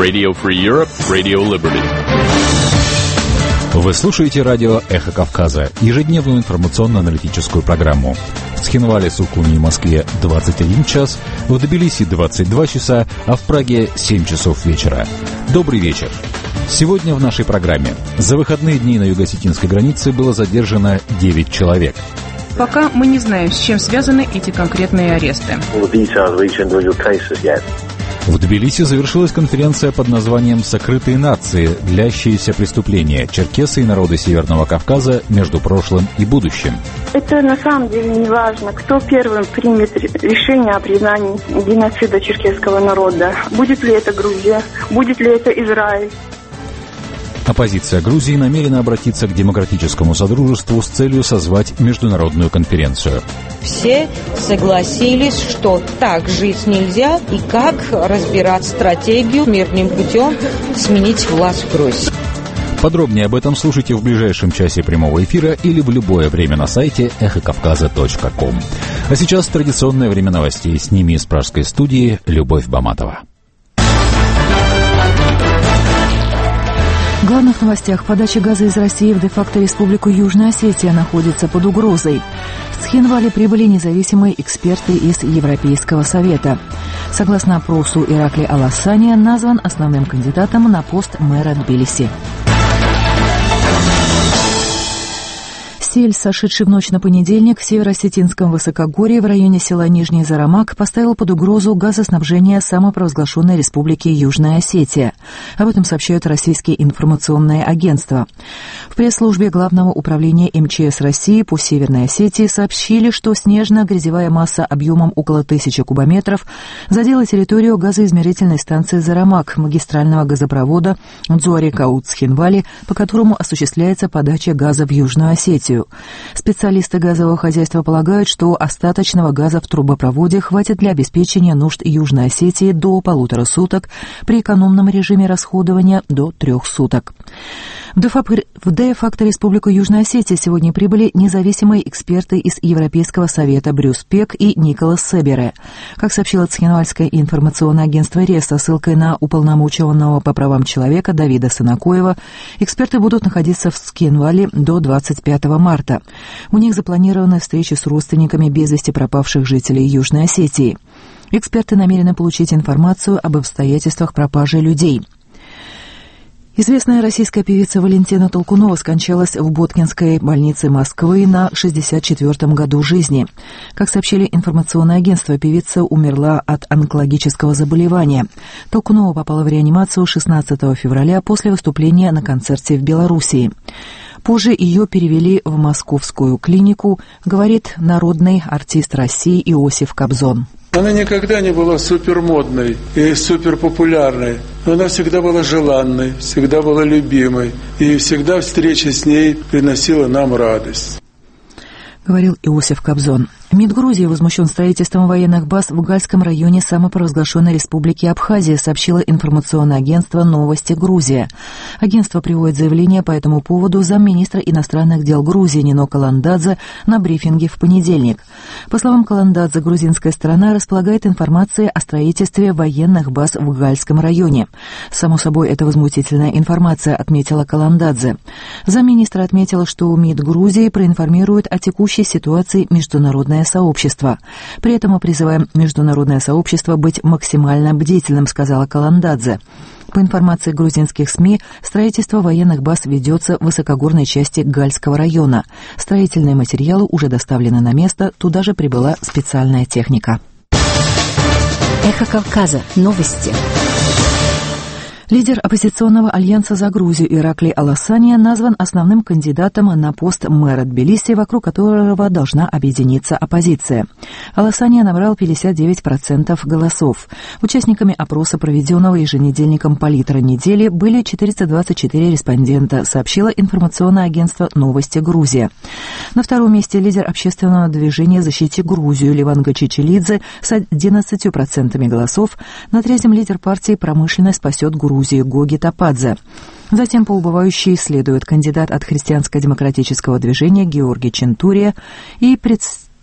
Radio Free Europe, Radio Liberty. Вы слушаете радио «Эхо Кавказа», ежедневную информационно-аналитическую программу. В Цхинвале, Сухуми и Москве 21 час, в Тбилиси 22 часа, а в Праге 7 часов вечера. Добрый вечер. Сегодня в нашей программе. За выходные дни на юго-осетинской границе было задержано 9 человек. Пока мы не знаем, с чем связаны эти конкретные аресты. В Тбилиси завершилась конференция под названием «Сокрытые нации. Длящиеся преступления. Черкесы и народы Северного Кавказа между прошлым и будущим». Это на самом деле не важно, кто первым примет решение о признании геноцида черкесского народа. Будет ли это Грузия, будет ли это Израиль. Оппозиция Грузии намерена обратиться к демократическому содружеству с целью созвать международную конференцию. Все согласились, что так жить нельзя, и как разбирать стратегию мирным путем сменить власть в Грузии. Подробнее об этом слушайте в ближайшем часе прямого эфира или в любое время на сайте эхокавказа.ком. А сейчас традиционное время новостей. С ними из пражской студии Любовь Баматова. В главных новостях: подача газа из России в де-факто Республику Южная Осетия находится под угрозой. В Цхинвале прибыли независимые эксперты из Европейского совета. Согласно опросу, Иракли Аласания назван основным кандидатом на пост мэра Тбилиси. Сель, сошедший в ночь на понедельник в северо-осетинском высокогорье в районе села Нижний Зарамак, поставил под угрозу газоснабжение самопровозглашенной республики Южная Осетия. Об этом сообщают российские информационные агентства. В пресс-службе Главного управления МЧС России по Северной Осетии сообщили, что снежно-грязевая масса объемом около 1000 кубометров задела территорию газоизмерительной станции Зарамак, магистрального газопровода Дзуари-Каут-Цхинвали, по которому осуществляется подача газа в Южную Осетию. Специалисты газового хозяйства полагают, что остаточного газа в трубопроводе хватит для обеспечения нужд Южной Осетии до 1,5 суток, при экономном режиме расходования до 3 суток. В де-факто Республику Южная Осетия сегодня прибыли независимые эксперты из Европейского совета Брюс Пек и Николас Себере. Как сообщило Цхинвальское информационное агентство РЕС со ссылкой на уполномоченного по правам человека Давида Санакоева, эксперты будут находиться в Цхинвале до 25 марта. У них запланированы встречи с родственниками без вести пропавших жителей Южной Осетии. Эксперты намерены получить информацию об обстоятельствах пропажи людей. Известная российская певица Валентина Толкунова скончалась в Боткинской больнице Москвы на 64-м году жизни. Как сообщили информационное агентство, певица умерла от онкологического заболевания. Толкунова попала в реанимацию 16 февраля после выступления на концерте в Белоруссии. Позже ее перевели в московскую клинику, говорит народный артист России Иосиф Кобзон. Она никогда не была супермодной и суперпопулярной, но она всегда была желанной, всегда была любимой, и всегда встреча с ней приносила нам радость. Говорил Иосиф Кобзон. МИД Грузии возмущен строительством военных баз в Гальском районе самопровозглашенной республики Абхазия, сообщило информационное агентство «Новости Грузия». Агентство приводит заявление по этому поводу замминистра иностранных дел Грузии Нино Каландадзе на брифинге в понедельник. По словам Каландадзе, грузинская сторона располагает информацией о строительстве военных баз в Гальском районе. Само собой, это возмутительная информация, отметила Каландадзе. Замминистра отметила, что МИД Грузии проинформирует о текущей ситуации международной сообщества. При этом мы призываем международное сообщество быть максимально бдительным, сказала Каландадзе. По информации грузинских СМИ, строительство военных баз ведется в высокогорной части Гальского района. Строительные материалы уже доставлены на место, туда же прибыла специальная техника. Эхо Кавказа. Новости. Лидер оппозиционного альянса за Грузию Иракли Аласания назван основным кандидатом на пост мэра Тбилиси, вокруг которого должна объединиться оппозиция. Аласания набрал 59% голосов. Участниками опроса, проведенного еженедельником «Политра недели», были 424 респондента, сообщило информационное агентство «Новости Грузия». На втором месте лидер общественного движения «Защити Грузию» Ливанга Чичилидзе с 11% голосов. На третьем лидер партии «Промышленность спасет Грузию» Гоги Топадзе. Затем по убывающей следует кандидат от христианско-демократического движения Георгий Чентурия и представитель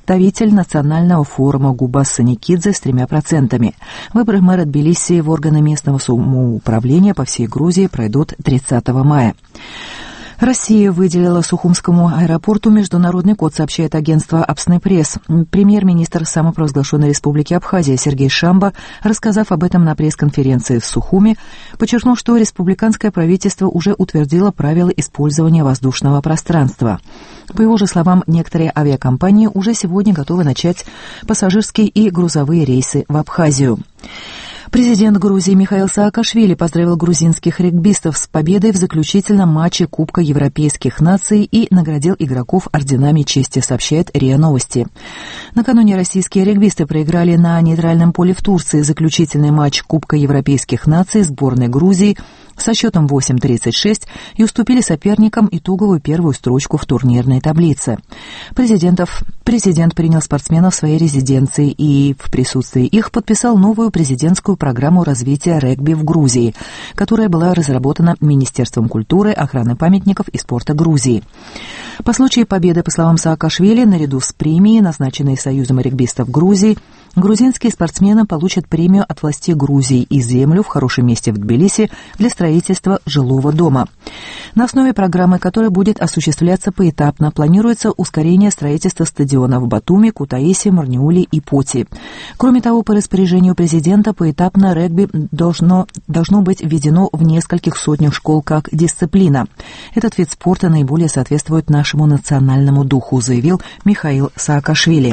представитель Национального форума Губас Саникидзе с 3%. Выборы мэра Тбилиси в органы местного самоуправления по всей Грузии пройдут 30 мая. Россия выделила Сухумскому аэропорту международный код, сообщает агентство «Абсны Пресс». Премьер-министр самопровозглашенной республики Абхазия Сергей Шамба, рассказав об этом на пресс-конференции в Сухуми, подчеркнул, что республиканское правительство уже утвердило правила использования воздушного пространства. По его же словам, некоторые авиакомпании уже сегодня готовы начать пассажирские и грузовые рейсы в Абхазию. Президент Грузии Михаил Саакашвили поздравил грузинских регбистов с победой в заключительном матче Кубка европейских наций и наградил игроков орденами чести, сообщает РИА Новости. Накануне российские регбисты проиграли на нейтральном поле в Турции заключительный матч Кубка европейских наций сборной Грузии со счетом 8-36 и уступили соперникам итоговую первую строчку в турнирной таблице. Президент принял спортсменов в своей резиденции и в присутствии их подписал новую президентскую программу развития регби в Грузии, которая была разработана Министерством культуры, охраны памятников и спорта Грузии. По случаю победы, по словам Саакашвили, наряду с премией, назначенной Союзом регбистов Грузии, грузинские спортсмены получат премию от властей Грузии и землю в хорошем месте в Тбилиси для строительства жилого дома. На основе программы, которая будет осуществляться поэтапно, планируется ускорение строительства стадионов в Батуми, Кутаиси, Марниуле и Поти. Кроме того, по распоряжению президента поэтапно регби должно быть введено в нескольких сотнях школ как дисциплина. Этот вид спорта наиболее соответствует нашему национальному духу, заявил Михаил Саакашвили.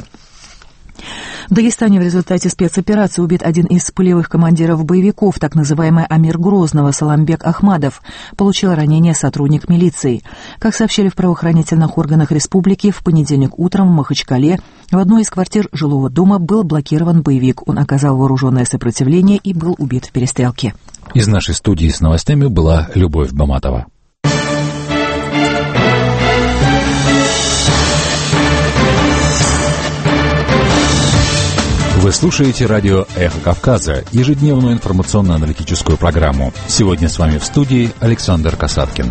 В Дагестане в результате спецоперации убит один из полевых командиров боевиков, так называемый Амир Грозного, Саламбек Ахмадов. Получил ранение сотрудник милиции. Как сообщили в правоохранительных органах республики, в понедельник утром в Махачкале в одной из квартир жилого дома был блокирован боевик. Он оказал вооруженное сопротивление и был убит в перестрелке. Из нашей студии с новостями была Любовь Баматова. Вы слушаете радио «Эхо Кавказа», ежедневную информационно-аналитическую программу. Сегодня с вами в студии Александр Касаткин.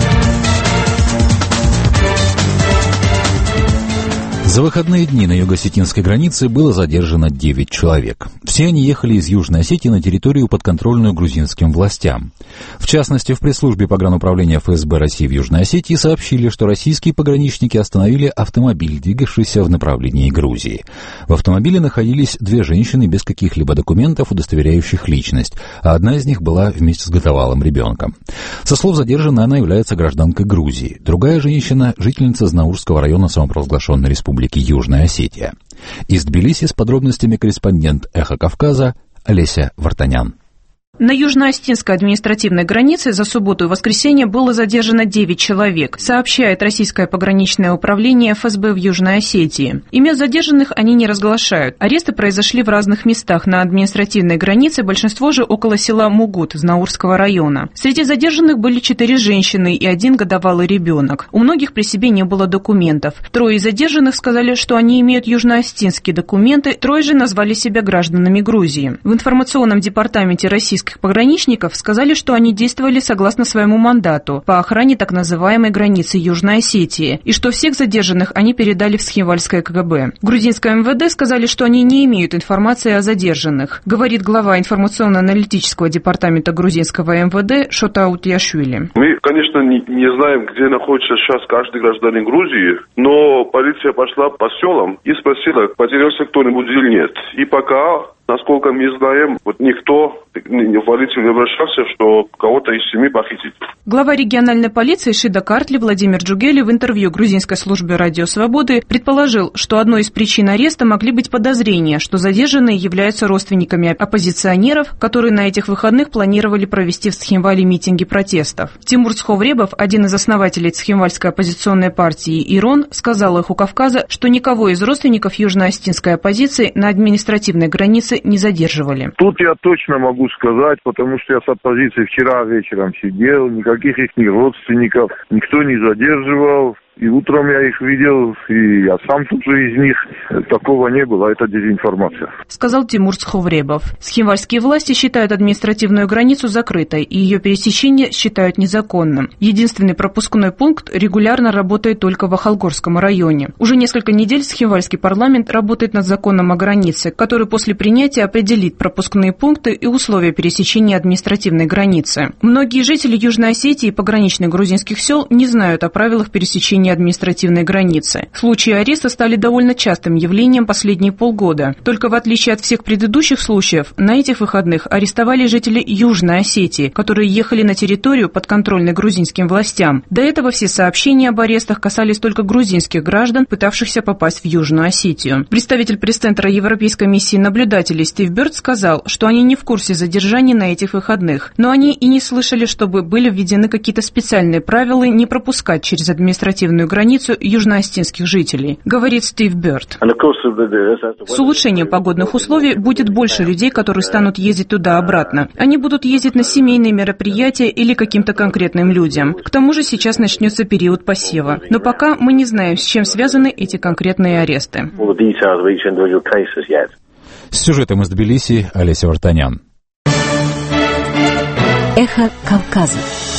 За выходные дни на юго-осетинской границе было задержано 9 человек. Все они ехали из Южной Осетии на территорию, подконтрольную грузинским властям. В частности, в пресс-службе погрануправления ФСБ России в Южной Осетии сообщили, что российские пограничники остановили автомобиль, двигавшийся в направлении Грузии. В автомобиле находились 2 женщины без каких-либо документов, удостоверяющих личность, а одна из них была вместе с годовалым ребенком. Со слов задержанной, она является гражданкой Грузии. Другая женщина – жительница Знаурского района самопровозглашенной республики Южная Осетия. Из Тбилиси с подробностями корреспондент «Эхо Кавказа» Олеся Вартанян. На южно-осетинской административной границе за субботу и воскресенье было задержано 9 человек, сообщает Российское пограничное управление ФСБ в Южной Осетии. Имен задержанных они не разглашают. Аресты произошли в разных местах на административной границе, большинство же около села Мугут Знаурского района. Среди задержанных были 4 женщины и 1 годовалый ребенок. У многих при себе не было документов. 3 из задержанных сказали, что они имеют южно-осетинские документы, 3 же назвали себя гражданами Грузии. В информационном департаменте российских пограничников сказали, что они действовали согласно своему мандату по охране так называемой границы Южной Осетии, и что всех задержанных они передали в Схимвальское КГБ. Грузинское МВД сказали, что они не имеют информации о задержанных, говорит глава информационно-аналитического департамента грузинского МВД Шотаут Яшвили. Мы, конечно, не знаем, где находится сейчас каждый гражданин Грузии, но полиция пошла по селам и спросила, потерялся кто-нибудь или нет. И пока, насколько мы знаем, никто в полицию не обращался, что кого-то из семьи похитить. Глава региональной полиции Шида Картли Владимир Джугели в интервью грузинской службе «Радио Свободы» предположил, что одной из причин ареста могли быть подозрения, что задержанные являются родственниками оппозиционеров, которые на этих выходных планировали провести в Цхинвале митинги протестов. Тимур Цховребов, один из основателей Цхинвальской оппозиционной партии «Ирон», сказал «Эху Кавказа», что никого из родственников южно-осетинской оппозиции на административной границе не задерживали. Тут я точно могу сказать, потому что я с оппозицией вчера вечером сидел, никаких их родственников никто не задерживал. И утром я их видел, и я сам тоже из них. Такого не было, это дезинформация. Сказал Тимур Сховребов. Схимвальские власти считают административную границу закрытой, и ее пересечение считают незаконным. Единственный пропускной пункт регулярно работает только в Ахалгорском районе. Уже несколько недель Схимвальский парламент работает над законом о границе, который после принятия определит пропускные пункты и условия пересечения административной границы. Многие жители Южной Осетии и пограничных грузинских сел не знают о правилах пересечения административной границы. Случаи ареста стали довольно частым явлением последние полгода. Только в отличие от всех предыдущих случаев, на этих выходных арестовали жителей Южной Осетии, которые ехали на территорию, подконтрольной грузинским властям. До этого все сообщения об арестах касались только грузинских граждан, пытавшихся попасть в Южную Осетию. Представитель пресс-центра Европейской миссии наблюдателей Стив Бёрд сказал, что они не в курсе задержаний на этих выходных, но они и не слышали, чтобы были введены какие-то специальные правила не пропускать через административную границу южноосетинских жителей, говорит Стив Бёрд. С улучшением погодных условий будет больше людей, которые станут ездить туда-обратно. Они будут ездить на семейные мероприятия или каким-то конкретным людям. К тому же сейчас начнется период посева. Но пока мы не знаем, с чем связаны эти конкретные аресты. С сюжетом из Тбилиси Олеся Вартанян. Эхо Кавказа.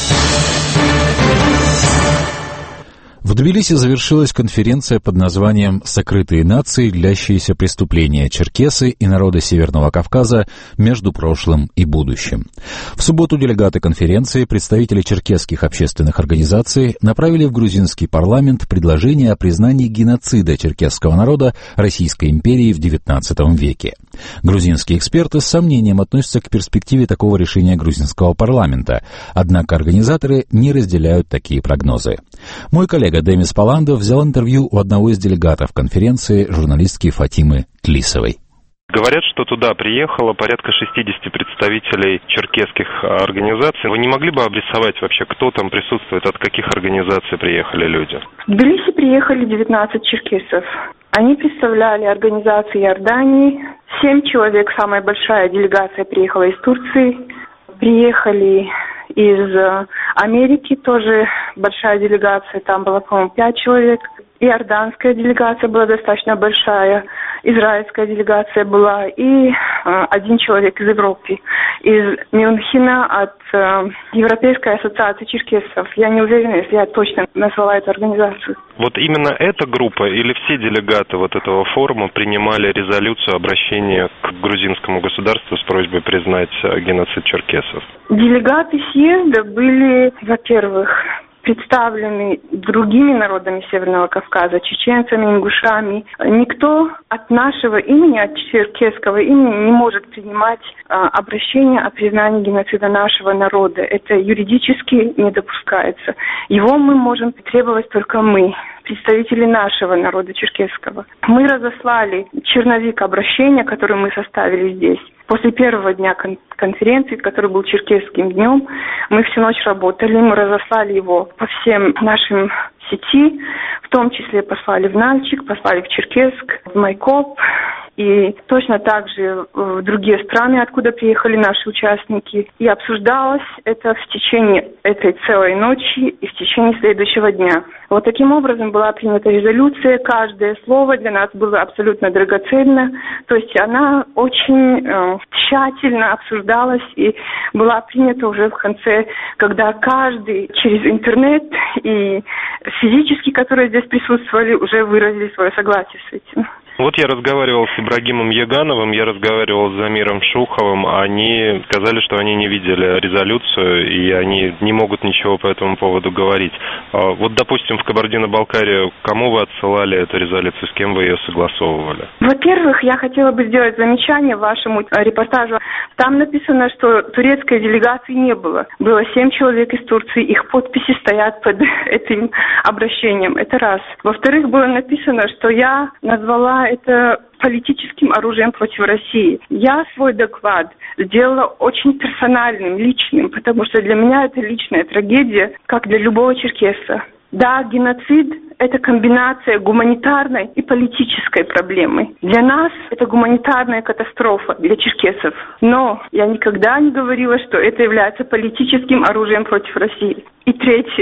В Тбилиси завершилась конференция под названием «Сокрытые нации, длящиеся преступления черкесы и народы Северного Кавказа между прошлым и будущим». В субботу делегаты конференции, представители черкесских общественных организаций, направили в грузинский парламент предложение о признании геноцида черкесского народа Российской империи в XIX веке. Грузинские эксперты с сомнением относятся к перспективе такого решения грузинского парламента, однако организаторы не разделяют такие прогнозы. Мой коллега Демис Паландов взял интервью у одного из делегатов конференции, журналистки Фатимы Тлисовой. Говорят, что туда приехало порядка 60 представителей черкесских организаций. Вы не могли бы обрисовать вообще, кто там присутствует, от каких организаций приехали люди? В Тбилиси приехали 19 черкесов. Они представляли организации Иордании. 7 человек, самая большая делегация, приехала из Турции. Приехали из Америки, тоже большая делегация, там было, по-моему, 5 человек. Иорданская делегация была достаточно большая, израильская делегация была и 1 человек из Европы, из Мюнхена от Европейской ассоциации черкесов. Я не уверена, если я точно назвала эту организацию. Вот именно эта группа или все делегаты вот этого форума принимали резолюцию обращения к грузинскому государству с просьбой признать геноцид черкесов? Делегаты съезда были, во-первых, представлены другими народами Северного Кавказа, чеченцами, ингушами. Никто от нашего имени, от черкесского имени не может принимать обращение о признании геноцида нашего народа. Это юридически не допускается. Его мы можем требовать только мы, представители нашего народа черкесского. Мы разослали черновик обращения, который мы составили здесь. После первого дня конференции, который был черкесским днем, мы всю ночь работали, мы разослали его по всем нашим сети, в том числе послали в Нальчик, послали в Черкесск, в Майкоп. И точно так же в другие страны, откуда приехали наши участники. И обсуждалось это в течение этой целой ночи и в течение следующего дня. Вот таким образом была принята резолюция. Каждое слово для нас было абсолютно драгоценно. То есть она очень тщательно обсуждалась и была принята уже в конце, когда каждый через интернет и физически, которые здесь присутствовали, уже выразили свое согласие с этим. Вот я разговаривал с Ибрагимом Ягановым, я разговаривал с Замиром Шуховым, они сказали, что они не видели резолюцию, и они не могут ничего по этому поводу говорить. Вот, допустим, в Кабардино-Балкарию кому вы отсылали эту резолюцию, с кем вы ее согласовывали? Во-первых, я хотела бы сделать замечание вашему репортажу. Там написано, что турецкой делегации не было. Было 7 человек из Турции, их подписи стоят под этим обращением. Это раз. Во-вторых, было написано, что я назвала это политическим оружием против России. Я свой доклад сделала очень персональным, личным, потому что для меня это личная трагедия, как для любого черкеса. Да, геноцид – это комбинация гуманитарной и политической проблемы. Для нас это гуманитарная катастрофа, для черкесов. Но я никогда не говорила, что это является политическим оружием против России. И третье.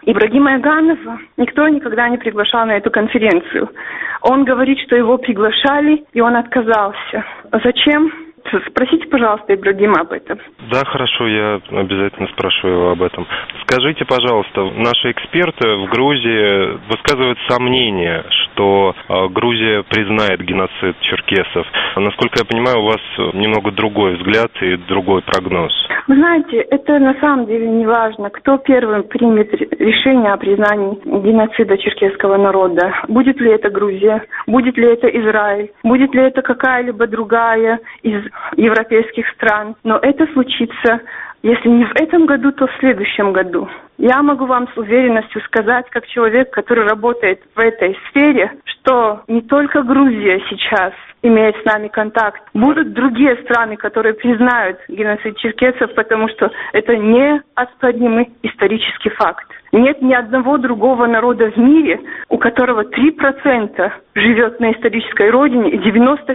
Ибрагима Яганова никто никогда не приглашал на эту конференцию. Он говорит, что его приглашали, и он отказался. Зачем? Спросите, пожалуйста, Ибрагима об этом. Да, хорошо, я обязательно спрошу его об этом. Скажите, пожалуйста, наши эксперты в Грузии высказывают сомнение, что Грузия признает геноцид черкесов. Насколько я понимаю, у вас немного другой взгляд и другой прогноз. Вы знаете, это на самом деле не важно, кто первым примет решение о признании геноцида черкесского народа. Будет ли это Грузия, будет ли это Израиль, будет ли это какая-либо другая из европейских стран. Но это случится, если не в этом году, то в следующем году. Я могу вам с уверенностью сказать, как человек, который работает в этой сфере, что не только Грузия сейчас имеет с нами контакт. Будут другие страны, которые признают геноцид черкесов, потому что это неоспоримый исторический факт. Нет ни одного другого народа в мире, у которого 3% живет на исторической родине и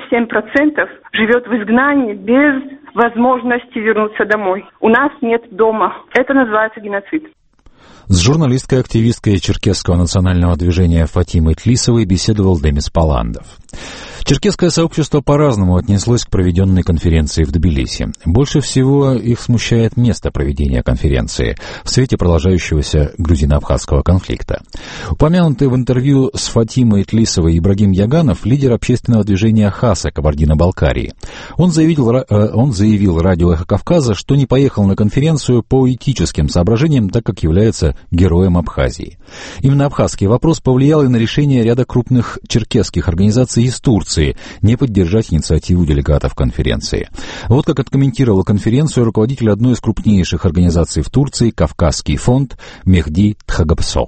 97% живет в изгнании без возможности вернуться домой. У нас нет дома. Это называется геноцид. С журналисткой-активисткой черкесского национального движения Фатимой Тлисовой беседовал Демис Паландов. Черкесское сообщество по-разному отнеслось к проведенной конференции в Тбилиси. Больше всего их смущает место проведения конференции в свете продолжающегося грузино-абхазского конфликта. Упомянутый в интервью с Фатимой Тлисовой Ибрагим Яганов, лидер общественного движения ХАСА Кабардино-Балкарии. Он заявил радио «Эхо Кавказа», что не поехал на конференцию по этическим соображениям, так как является героем Абхазии. Именно абхазский вопрос повлиял и на решение ряда крупных черкесских организаций из Турции не поддержать инициативу делегатов конференции. Вот как откомментировал конференцию руководитель одной из организаций в Турции «Кавказский фонд» Мехди Тхагапсо.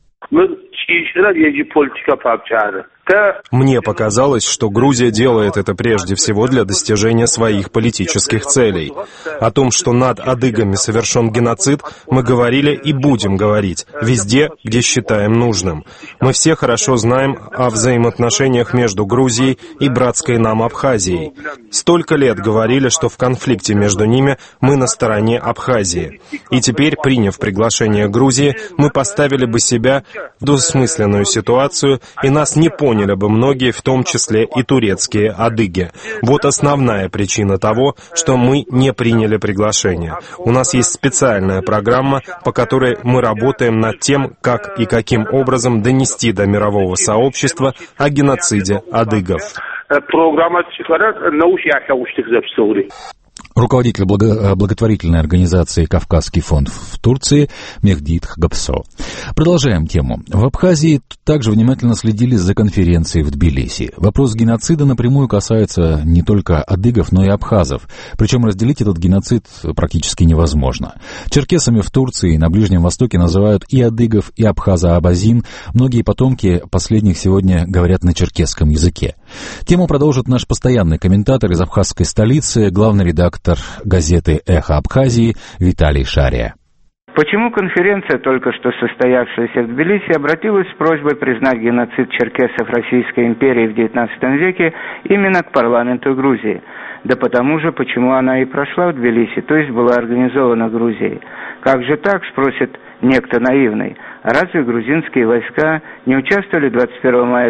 Мне показалось, что Грузия делает это прежде всего для достижения своих политических целей. О том, что над адыгами совершен геноцид, мы говорили и будем говорить везде, где считаем нужным. Мы все хорошо знаем о взаимоотношениях между Грузией и братской нам Абхазией. Столько лет говорили, что в конфликте между ними мы на стороне Абхазии. И теперь, приняв приглашение Грузии, мы поставили бы себя в двусмысленную ситуацию, и нас не поняли бы многие, в том числе и турецкие адыги. Вот основная причина того, что мы не приняли приглашение. У нас есть специальная программа, по которой мы работаем над тем, как и каким образом донести до мирового сообщества о геноциде адыгов. Руководитель благотворительной организации «Кавказский фонд» в Турции Мехди Тхагапсо. Продолжаем тему. В Абхазии также внимательно следили за конференцией в Тбилиси. Вопрос геноцида напрямую касается не только адыгов, но и абхазов. Причем разделить этот геноцид практически невозможно. Черкесами в Турции и на Ближнем Востоке называют и адыгов, и абхаза-абазин. Многие потомки последних сегодня говорят на черкесском языке. Тему продолжит наш постоянный комментатор из абхазской столицы, главный редактор газеты «Эхо Абхазии» Виталий Шария. Почему конференция, только что состоявшаяся в Тбилиси, обратилась с просьбой признать геноцид черкесов Российской империи в XIX веке именно к парламенту Грузии? Да потому же, почему она и прошла в Тбилиси, то есть была организована Грузией. Как же так, спросит некто наивный. Разве грузинские войска не участвовали 21 мая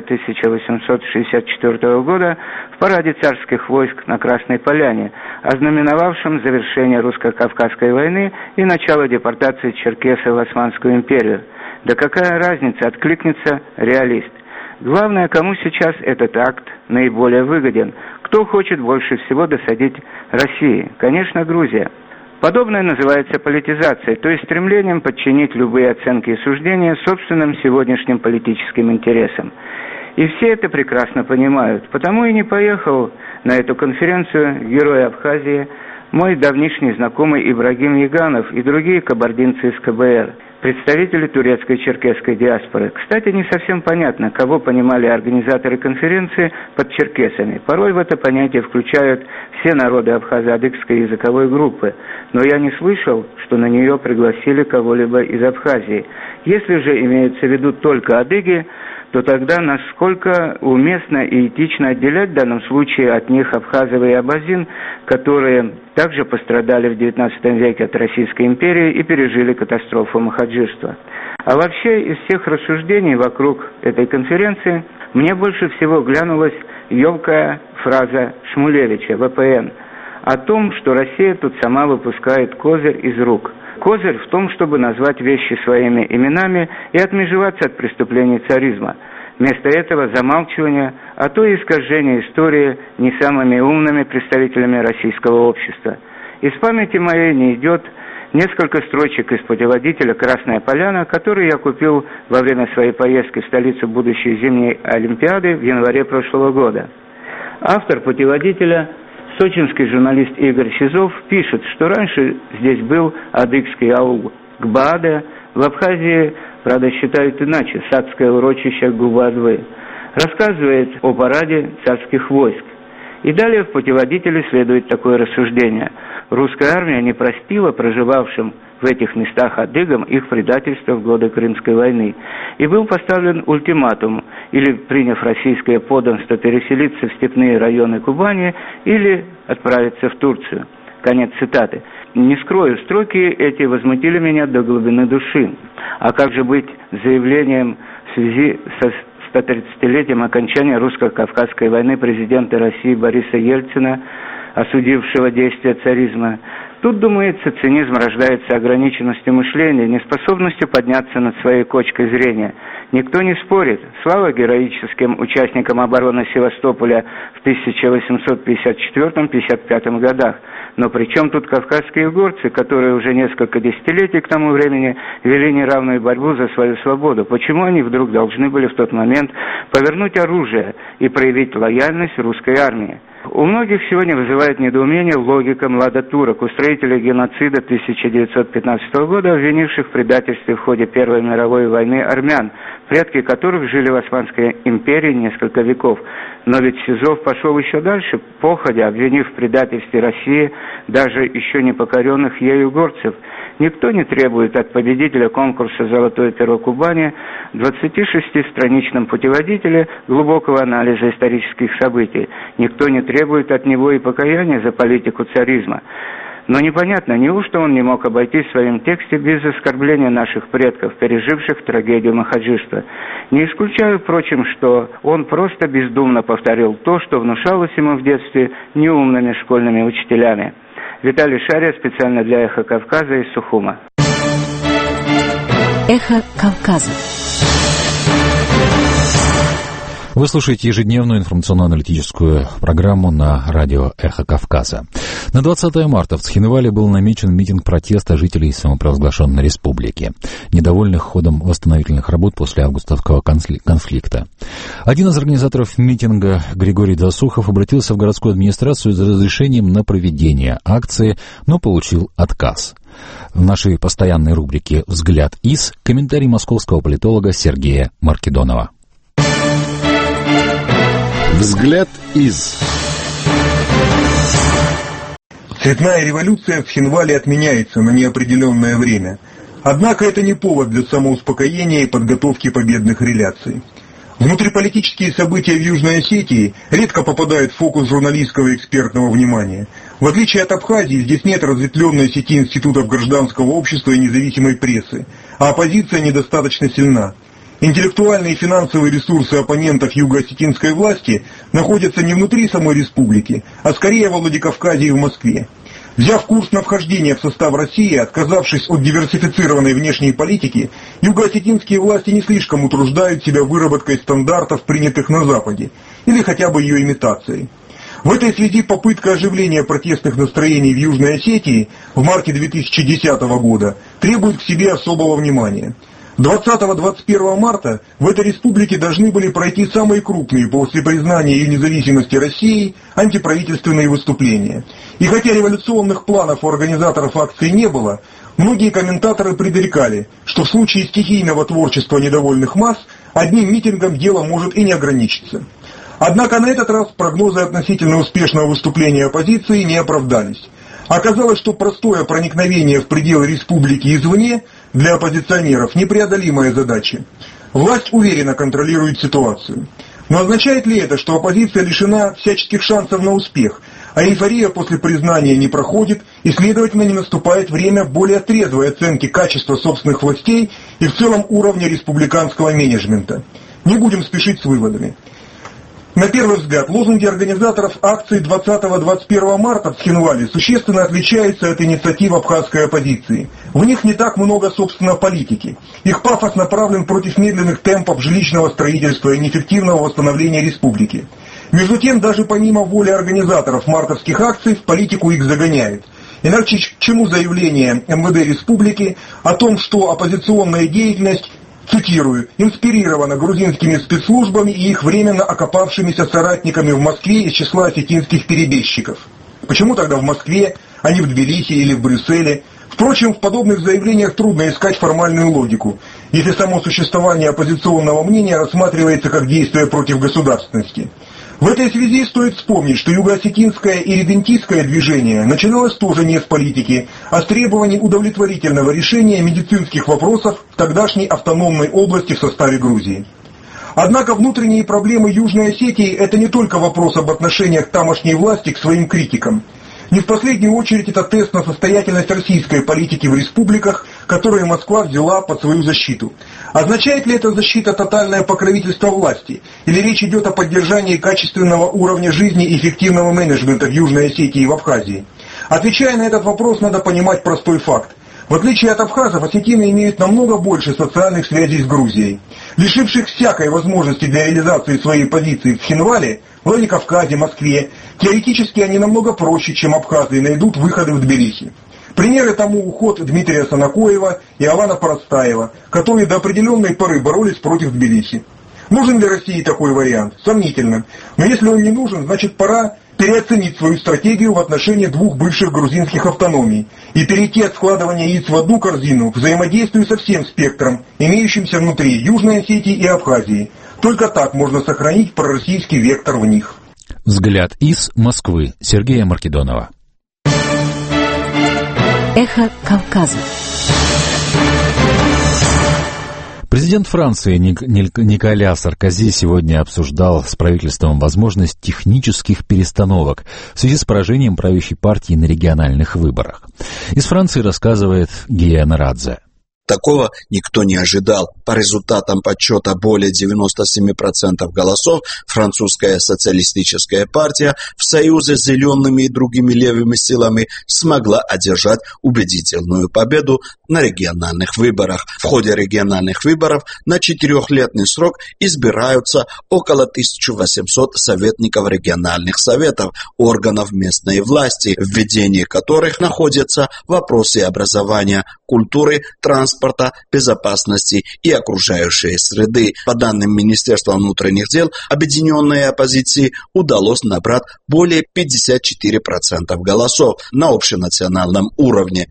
1864 года в параде царских войск на Красной Поляне, ознаменовавшем завершение русско-кавказской войны и начало депортации черкесов в Османскую империю? Да какая разница, откликнется реалист. Главное, кому сейчас этот акт наиболее выгоден? Кто хочет больше всего досадить России? Конечно, Грузия. Подобное называется политизацией, то есть стремлением подчинить любые оценки и суждения собственным сегодняшним политическим интересам. И все это прекрасно понимают. Потому и не поехал на эту конференцию герой Абхазии, мой давнишний знакомый Ибрагим Яганов и другие кабардинцы из КБР, представители турецкой черкесской диаспоры. Кстати, не совсем понятно, кого понимали организаторы конференции под черкесами. Порой в это понятие включают все народы абхазо-адыгской языковой группы, но я не слышал, что на нее пригласили кого-либо из Абхазии. Если же имеются в виду только адыги, то тогда насколько уместно и этично отделять в данном случае от них абхазов и абазин, которые также пострадали в XIX веке от Российской империи и пережили катастрофу махаджирства. А вообще из всех рассуждений вокруг этой конференции мне больше всего глянулась ёлкая фраза Шмулевича, ВПН, о том, что Россия тут сама выпускает козырь из рук. Козырь в том, чтобы назвать вещи своими именами и отмежеваться от преступлений царизма. Вместо этого замалчивание, а то и искажение истории не самыми умными представителями российского общества. Из памяти моей не идет несколько строчек из путеводителя «Красная поляна», который я купил во время своей поездки в столицу будущей зимней Олимпиады в январе прошлого года. Автор путеводителя, сочинский журналист Игорь Сизов, пишет, что раньше здесь был адыгский аул Гбааде, в Абхазии, правда, считают иначе, садское урочище Губадвы. Рассказывает о параде царских войск. И далее в путеводителе следует такое рассуждение. Русская армия не простила проживавшим в этих местах адыгам их предательство в годы Крымской войны. И был поставлен ультиматум, или, приняв российское подданство, переселиться в степные районы Кубани, или отправиться в Турцию. Конец цитаты. Не скрою, строки эти возмутили меня до глубины души. А как же быть с заявлением в связи со 130-летием окончания русско-кавказской войны президента России Бориса Ельцина, осудившего действия царизма? Тут, думается, цинизм рождается ограниченностью мышления, неспособностью подняться над своей кочкой зрения. Никто не спорит. Слава героическим участникам обороны Севастополя в 1854-55 годах. Но при чем тут кавказские горцы, которые уже несколько десятилетий к тому времени вели неравную борьбу за свою свободу? Почему они вдруг должны были в тот момент повернуть оружие и проявить лояльность русской армии? У многих сегодня вызывает недоумение логика младотурок, устроителей геноцида 1915 года, обвинивших в предательстве в ходе Первой мировой войны армян, предки которых жили в Османской империи несколько веков. Но ведь Сизов пошел еще дальше, походя, обвинив в предательстве России даже еще не покоренных ею горцев. Никто не требует от победителя конкурса «Золотое перо Кубани» 26-страничном путеводителе глубокого анализа исторических событий. Никто не требует от него и покаяния за политику царизма. Но непонятно, неужто он не мог обойтись в своем тексте без оскорбления наших предков, переживших трагедию махаджирства? Не исключаю, впрочем, что он просто бездумно повторил то, что внушалось ему в детстве неумными школьными учителями. Виталий Шария, специально для «Эхо Кавказа» из Сухума. «Эхо Кавказа». Вы слушаете ежедневную информационно-аналитическую программу на радио «Эхо Кавказа». На 20 марта в Цхинвале был намечен митинг протеста жителей самопровозглашенной республики, недовольных ходом восстановительных работ после августовского конфликта. Один из организаторов митинга, Григорий Досухов, обратился в городскую администрацию за разрешением на проведение акции, но получил отказ. В нашей постоянной рубрике «Взгляд из» комментарий московского политолога Сергея Маркедонова. Взгляд из. Цветная революция в Цхинвале отменяется на неопределенное время. Однако это не повод для самоуспокоения и подготовки победных реляций. Внутриполитические события в Южной Осетии редко попадают в фокус журналистского и экспертного внимания. В отличие от Абхазии, здесь нет разветвленной сети институтов гражданского общества и независимой прессы, а оппозиция недостаточно сильна. Интеллектуальные и финансовые ресурсы оппонентов юго-осетинской власти находятся не внутри самой республики, а скорее во Владикавказе и в Москве. Взяв курс на вхождение в состав России, отказавшись от диверсифицированной внешней политики, юго-осетинские власти не слишком утруждают себя выработкой стандартов, принятых на Западе, или хотя бы ее имитацией. В этой связи попытка оживления протестных настроений в Южной Осетии в марте 2010 года требует к себе особого внимания. 20-21 марта в этой республике должны были пройти самые крупные после признания ее независимости России антиправительственные выступления. И хотя революционных планов у организаторов акции не было, многие комментаторы предрекали, что в случае стихийного творчества недовольных масс одним митингом дело может и не ограничиться. Однако на этот раз прогнозы относительно успешного выступления оппозиции не оправдались. Оказалось, что простое проникновение в пределы республики извне для оппозиционеров непреодолимая задача. Власть уверенно контролирует ситуацию. Но означает ли это, что оппозиция лишена всяческих шансов на успех? А эйфория после признания не проходит, и, следовательно, не наступает время более трезвой оценки качества собственных властей и в целом уровня республиканского менеджмента. Не будем спешить с выводами. На первый взгляд, лозунги организаторов акции 20-21 марта в Цхинвале существенно отличаются от инициатив абхазской оппозиции. В них не так много, собственно, политики. Их пафос направлен против медленных темпов жилищного строительства и неэффективного восстановления республики. Между тем, даже помимо воли организаторов мартовских акций, в политику их загоняют. Иначе к чему заявление МВД республики о том, что оппозиционная деятельность, цитирую, инспирирована грузинскими спецслужбами и их временно окопавшимися соратниками в Москве из числа осетинских перебежчиков? Почему тогда в Москве, а не в Тбилиси или в Брюсселе? Впрочем, в подобных заявлениях трудно искать формальную логику, если само существование оппозиционного мнения рассматривается как действие против государственности. В этой связи стоит вспомнить, что юго-осетинское и редентийское движение начиналось тоже не с политики, а с требований удовлетворительного решения медицинских вопросов в тогдашней автономной области в составе Грузии. Однако внутренние проблемы Южной Осетии – это не только вопрос об отношениях тамошней власти к своим критикам. Не в последнюю очередь это тест на состоятельность российской политики в республиках, которые Москва взяла под свою защиту. Означает ли эта защита тотальное покровительство власти? Или речь идет о поддержании качественного уровня жизни и эффективного менеджмента в Южной Осетии и в Абхазии? Отвечая на этот вопрос, надо понимать простой факт. В отличие от абхазов, осетины имеют намного больше социальных связей с Грузией. Лишивших всякой возможности для реализации своей позиции в Цхинвале, Владикавказе, Москве, теоретически они намного проще, чем абхазы, и найдут выходы в Тбилиси. Примеры тому уход Дмитрия Санакоева и Алана Парастаева, которые до определенной поры боролись против Тбилиси. Нужен ли России такой вариант? Сомнительно. Но если он не нужен, значит пора переоценить свою стратегию в отношении двух бывших грузинских автономий и перейти от складывания яиц в одну корзину к взаимодействию со всем спектром, имеющимся внутри Южной Осетии и Абхазии. Только так можно сохранить пророссийский вектор в них. Взгляд из Москвы. Сергея Маркедонова. Эхо Кавказа. Президент Франции Николя Саркози сегодня обсуждал с правительством возможность технических перестановок в связи с поражением правящей партии на региональных выборах. Из Франции рассказывает Гия Нарадзе. Такого никто не ожидал. По результатам подсчета более 97% голосов французская социалистическая партия в союзе с зелеными и другими левыми силами смогла одержать убедительную победу на региональных выборах. В ходе региональных выборов на 4-летний срок избираются около 1800 советников региональных советов, органов местной власти, в ведении которых находятся вопросы образования, культуры, транспорта, безопасности и окружающей среды. По данным Министерства внутренних дел, объединенной оппозиции удалось набрать более 54% голосов на общенациональном уровне.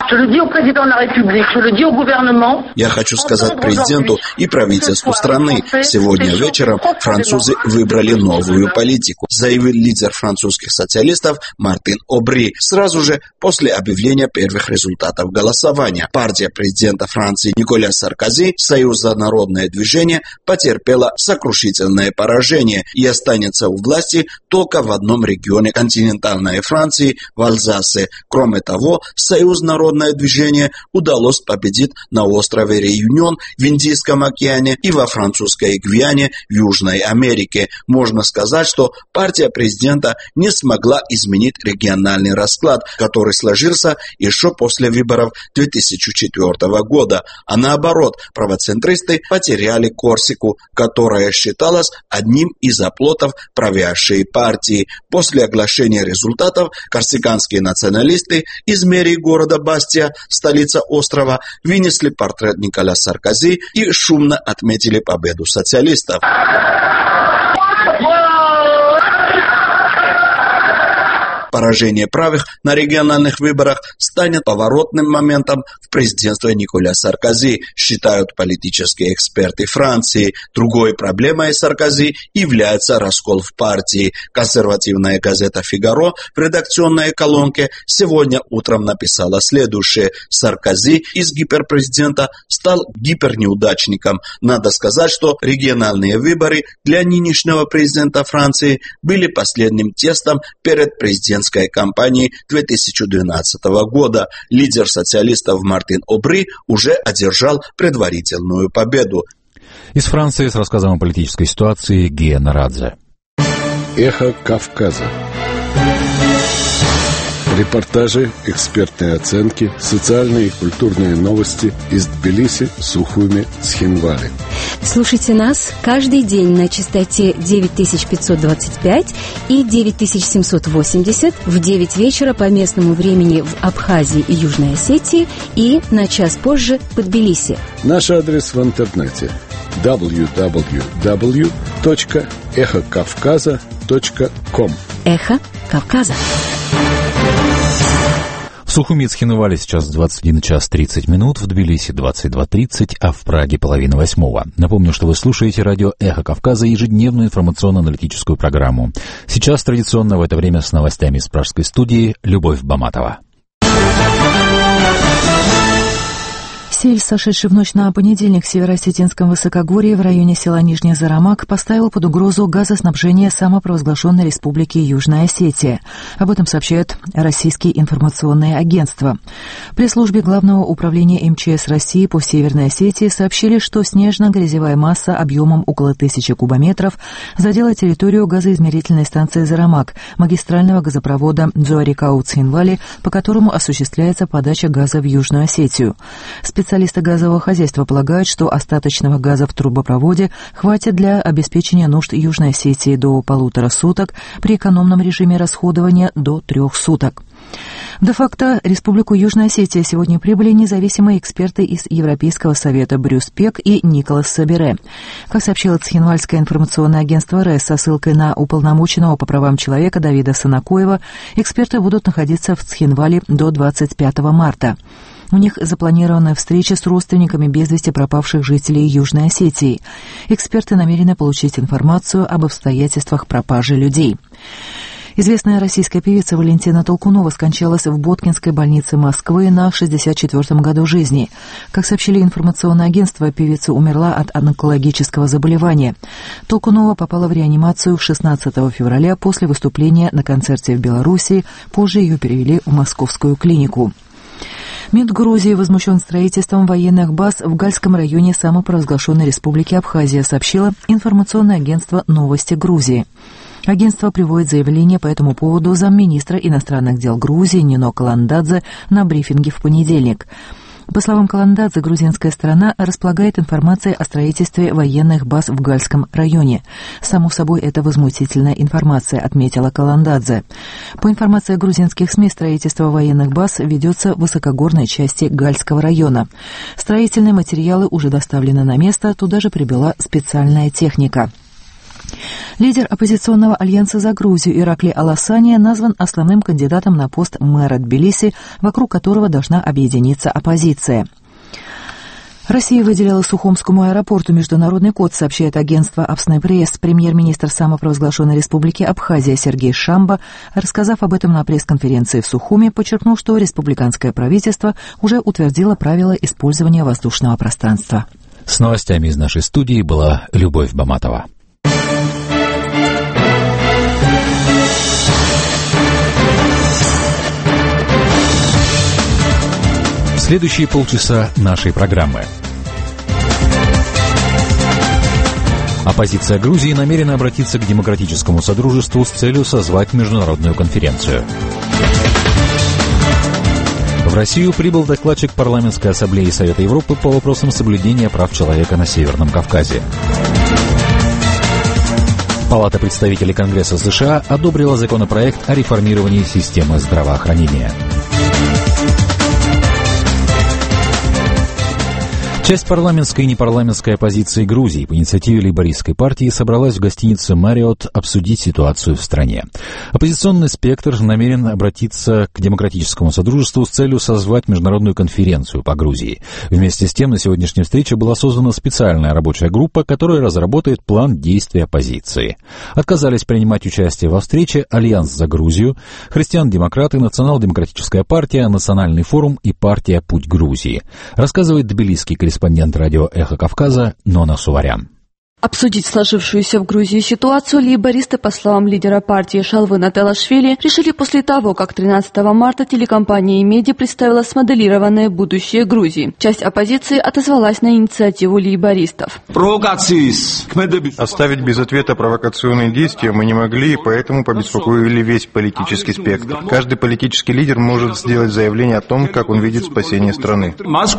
Я хочу сказать президенту и правительству страны, сегодня вечером французы выбрали новую политику, заявил лидер французских социалистов Мартин Обри сразу же после объявления первых результатов голосования. Партия президента Франции Николя Саркози, Союз за народное движение, потерпела сокрушительное поражение и останется у власти только в одном регионе континентальной Франции, в Альзасе. Кроме того, Союз народное движение удалось победить на острове Реюнион в Индийском океане и во французской Гвиане в Южной Америке. Можно сказать, что партия президента не смогла изменить региональный расклад, который сложился еще после выборов 2004 года, а наоборот, правоцентристы потеряли Корсику, которая считалась одним из оплотов правящей партии. После оглашения результатов корсиканские националисты из мэрии города Бастия, столица острова, вынесли портрет Николя Саркози и шумно отметили победу социалистов. Поражение правых на региональных выборах станет поворотным моментом в президентстве Николя Саркози, считают политические эксперты Франции. Другой проблемой Саркози является раскол в партии. Консервативная газета «Фигаро» в редакционной колонке сегодня утром написала следующее: Саркози из гиперпрезидента стал гипернеудачником. Надо сказать, что региональные выборы для нынешнего президента Франции были последним тестом перед президентом президентской кампании 2012 года. Лидер социалистов Мартин Обри уже одержал предварительную победу. Из Франции с рассказом о политической ситуации Гия Нарадзе. Эхо Кавказа. Репортажи, экспертные оценки, социальные и культурные новости из Тбилиси, Сухуми, Цхинвали. Слушайте нас каждый день на частоте 9525 и 9780 в 9 вечера по местному времени в Абхазии и Южной Осетии и на час позже по Тбилиси. Наш адрес в интернете www.эхокавказа.com. Эхо Кавказа. В Сухуми и Цхинвале сейчас 21 час 30 минут, в Тбилиси 22:30, а в Праге 7:30. Напомню, что вы слушаете радио «Эхо Кавказа», ежедневную информационно-аналитическую программу. Сейчас традиционно в это время с новостями из пражской студии Любовь Баматова. Сель, сошедший в ночь на понедельник в северо-осетинском высокогорье в районе села Нижний Зарамак, поставил под угрозу газоснабжение самопровозглашенной республики Южная Осетия. Об этом сообщают российские информационные агентства. При службе Главного управления МЧС России по Северной Осетии сообщили, что снежно-грязевая масса объемом около 1000 кубометров задела территорию газоизмерительной станции Зарамак, магистрального газопровода Дзуарикау-Цхинвали, по которому осуществляется подача газа в Южную Осетию. Специалисты газового хозяйства полагают, что остаточного газа в трубопроводе хватит для обеспечения нужд Южной Осетии до 1,5 суток, при экономном режиме расходования до 3 суток. Де-факто Республику Южная Осетия сегодня прибыли независимые эксперты из Европейского совета Брюс Пек и Николас Собере. Как сообщило Цхинвальское информационное агентство РЭС со ссылкой на уполномоченного по правам человека Давида Санакоева, эксперты будут находиться в Цхинвале до 25 марта. У них запланирована встреча с родственниками без вести пропавших жителей Южной Осетии. Эксперты намерены получить информацию об обстоятельствах пропажи людей. Известная российская певица Валентина Толкунова скончалась в Боткинской больнице Москвы на 64-м году жизни. Как сообщили информационное агентство, певица умерла от онкологического заболевания. Толкунова попала в реанимацию 16 февраля после выступления на концерте в Беларуси. Позже ее перевели в московскую клинику. МИД Грузии возмущен строительством военных баз в Гальском районе самопровозглашенной республики Абхазия, сообщило информационное агентство «Новости Грузии». Агентство приводит заявление по этому поводу замминистра иностранных дел Грузии Нино Каландадзе на брифинге в понедельник. По словам Каландадзе, грузинская сторона располагает информацией о строительстве военных баз в Гальском районе. Само собой, это возмутительная информация, отметила Каландадзе. По информации грузинских СМИ, строительство военных баз ведется в высокогорной части Гальского района. Строительные материалы уже доставлены на место, туда же прибыла специальная техника. Лидер оппозиционного альянса за Грузию Иракли Аласания назван основным кандидатом на пост мэра Тбилиси, вокруг которого должна объединиться оппозиция. Россия выделила Сухумскому аэропорту международный код, сообщает агентство «Апсный пресс». Премьер-министр самопровозглашенной республики Абхазия Сергей Шамба, рассказав об этом на пресс-конференции в Сухуми, подчеркнул, что республиканское правительство уже утвердило правила использования воздушного пространства. С новостями из нашей студии была Любовь Баматова. Следующие полчаса нашей программы. Оппозиция Грузии намерена обратиться к демократическому содружеству с целью созвать международную конференцию. В Россию прибыл докладчик Парламентской ассамблеи Совета Европы по вопросам соблюдения прав человека на Северном Кавказе. Палата представителей Конгресса США одобрила законопроект о реформировании системы здравоохранения. Часть парламентской и непарламентской оппозиции Грузии по инициативе лейбористской партии собралась в гостинице «Марриотт» обсудить ситуацию в стране. Оппозиционный спектр намерен обратиться к демократическому содружеству с целью созвать международную конференцию по Грузии. Вместе с тем, на сегодняшней встрече была создана специальная рабочая группа, которая разработает план действий оппозиции. Отказались принимать участие во встрече Альянс за Грузию, Христиан-демократы, Национал-демократическая партия, Национальный форум и партия «Путь Грузии». Рассказывает тбилисский корреспондент радио «Эхо Кавказа» Нона Суварян. Обсудить сложившуюся в Грузии ситуацию лейбористы, по словам лидера партии Шалвы Телашвили, решили после того, как 13 марта телекомпания «Имеди» представила смоделированное будущее Грузии. Часть оппозиции отозвалась на инициативу лейбористов. Оставить без ответа провокационные действия мы не могли, и поэтому побеспокоили весь политический спектр. Каждый политический лидер может сделать заявление о том, как он видит спасение страны.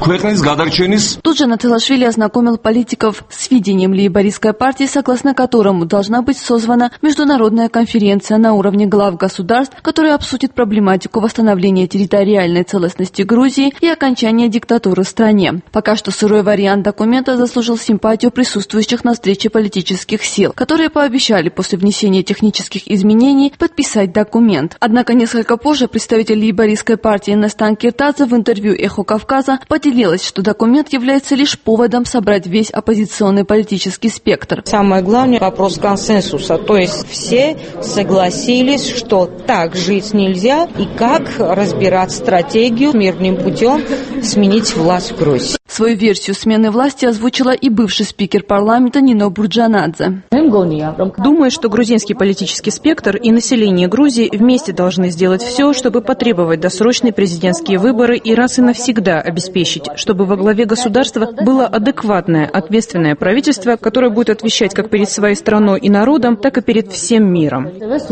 Тут же Телашвили ознакомил политиков с видением лейбористской партии, согласно которому должна быть созвана международная конференция на уровне глав государств, которая обсудит проблематику восстановления территориальной целостности Грузии и окончания диктатуры в стране. Пока что сырой вариант документа заслужил симпатию присутствующих на встрече политических сил, которые пообещали после внесения технических изменений подписать документ. Однако несколько позже представитель лейбористской партии Нестан Киртадзе в интервью «Эхо Кавказа» поделилась, что документ является лишь поводом собрать весь оппозиционный политический спектр. Самое главное — вопрос консенсуса, то есть все согласились, что так жить нельзя и как разбирать стратегию мирным путем сменить власть в Грузии. Свою версию смены власти озвучила и бывший спикер парламента Нино Бурджанадзе. Думаю, что грузинский политический спектр и население Грузии вместе должны сделать все, чтобы потребовать досрочные президентские выборы и раз и навсегда обеспечить, чтобы во главе государства было адекватное, ответственное правительство, которое будет отвечать как перед своей страной и народом, так и перед всем миром.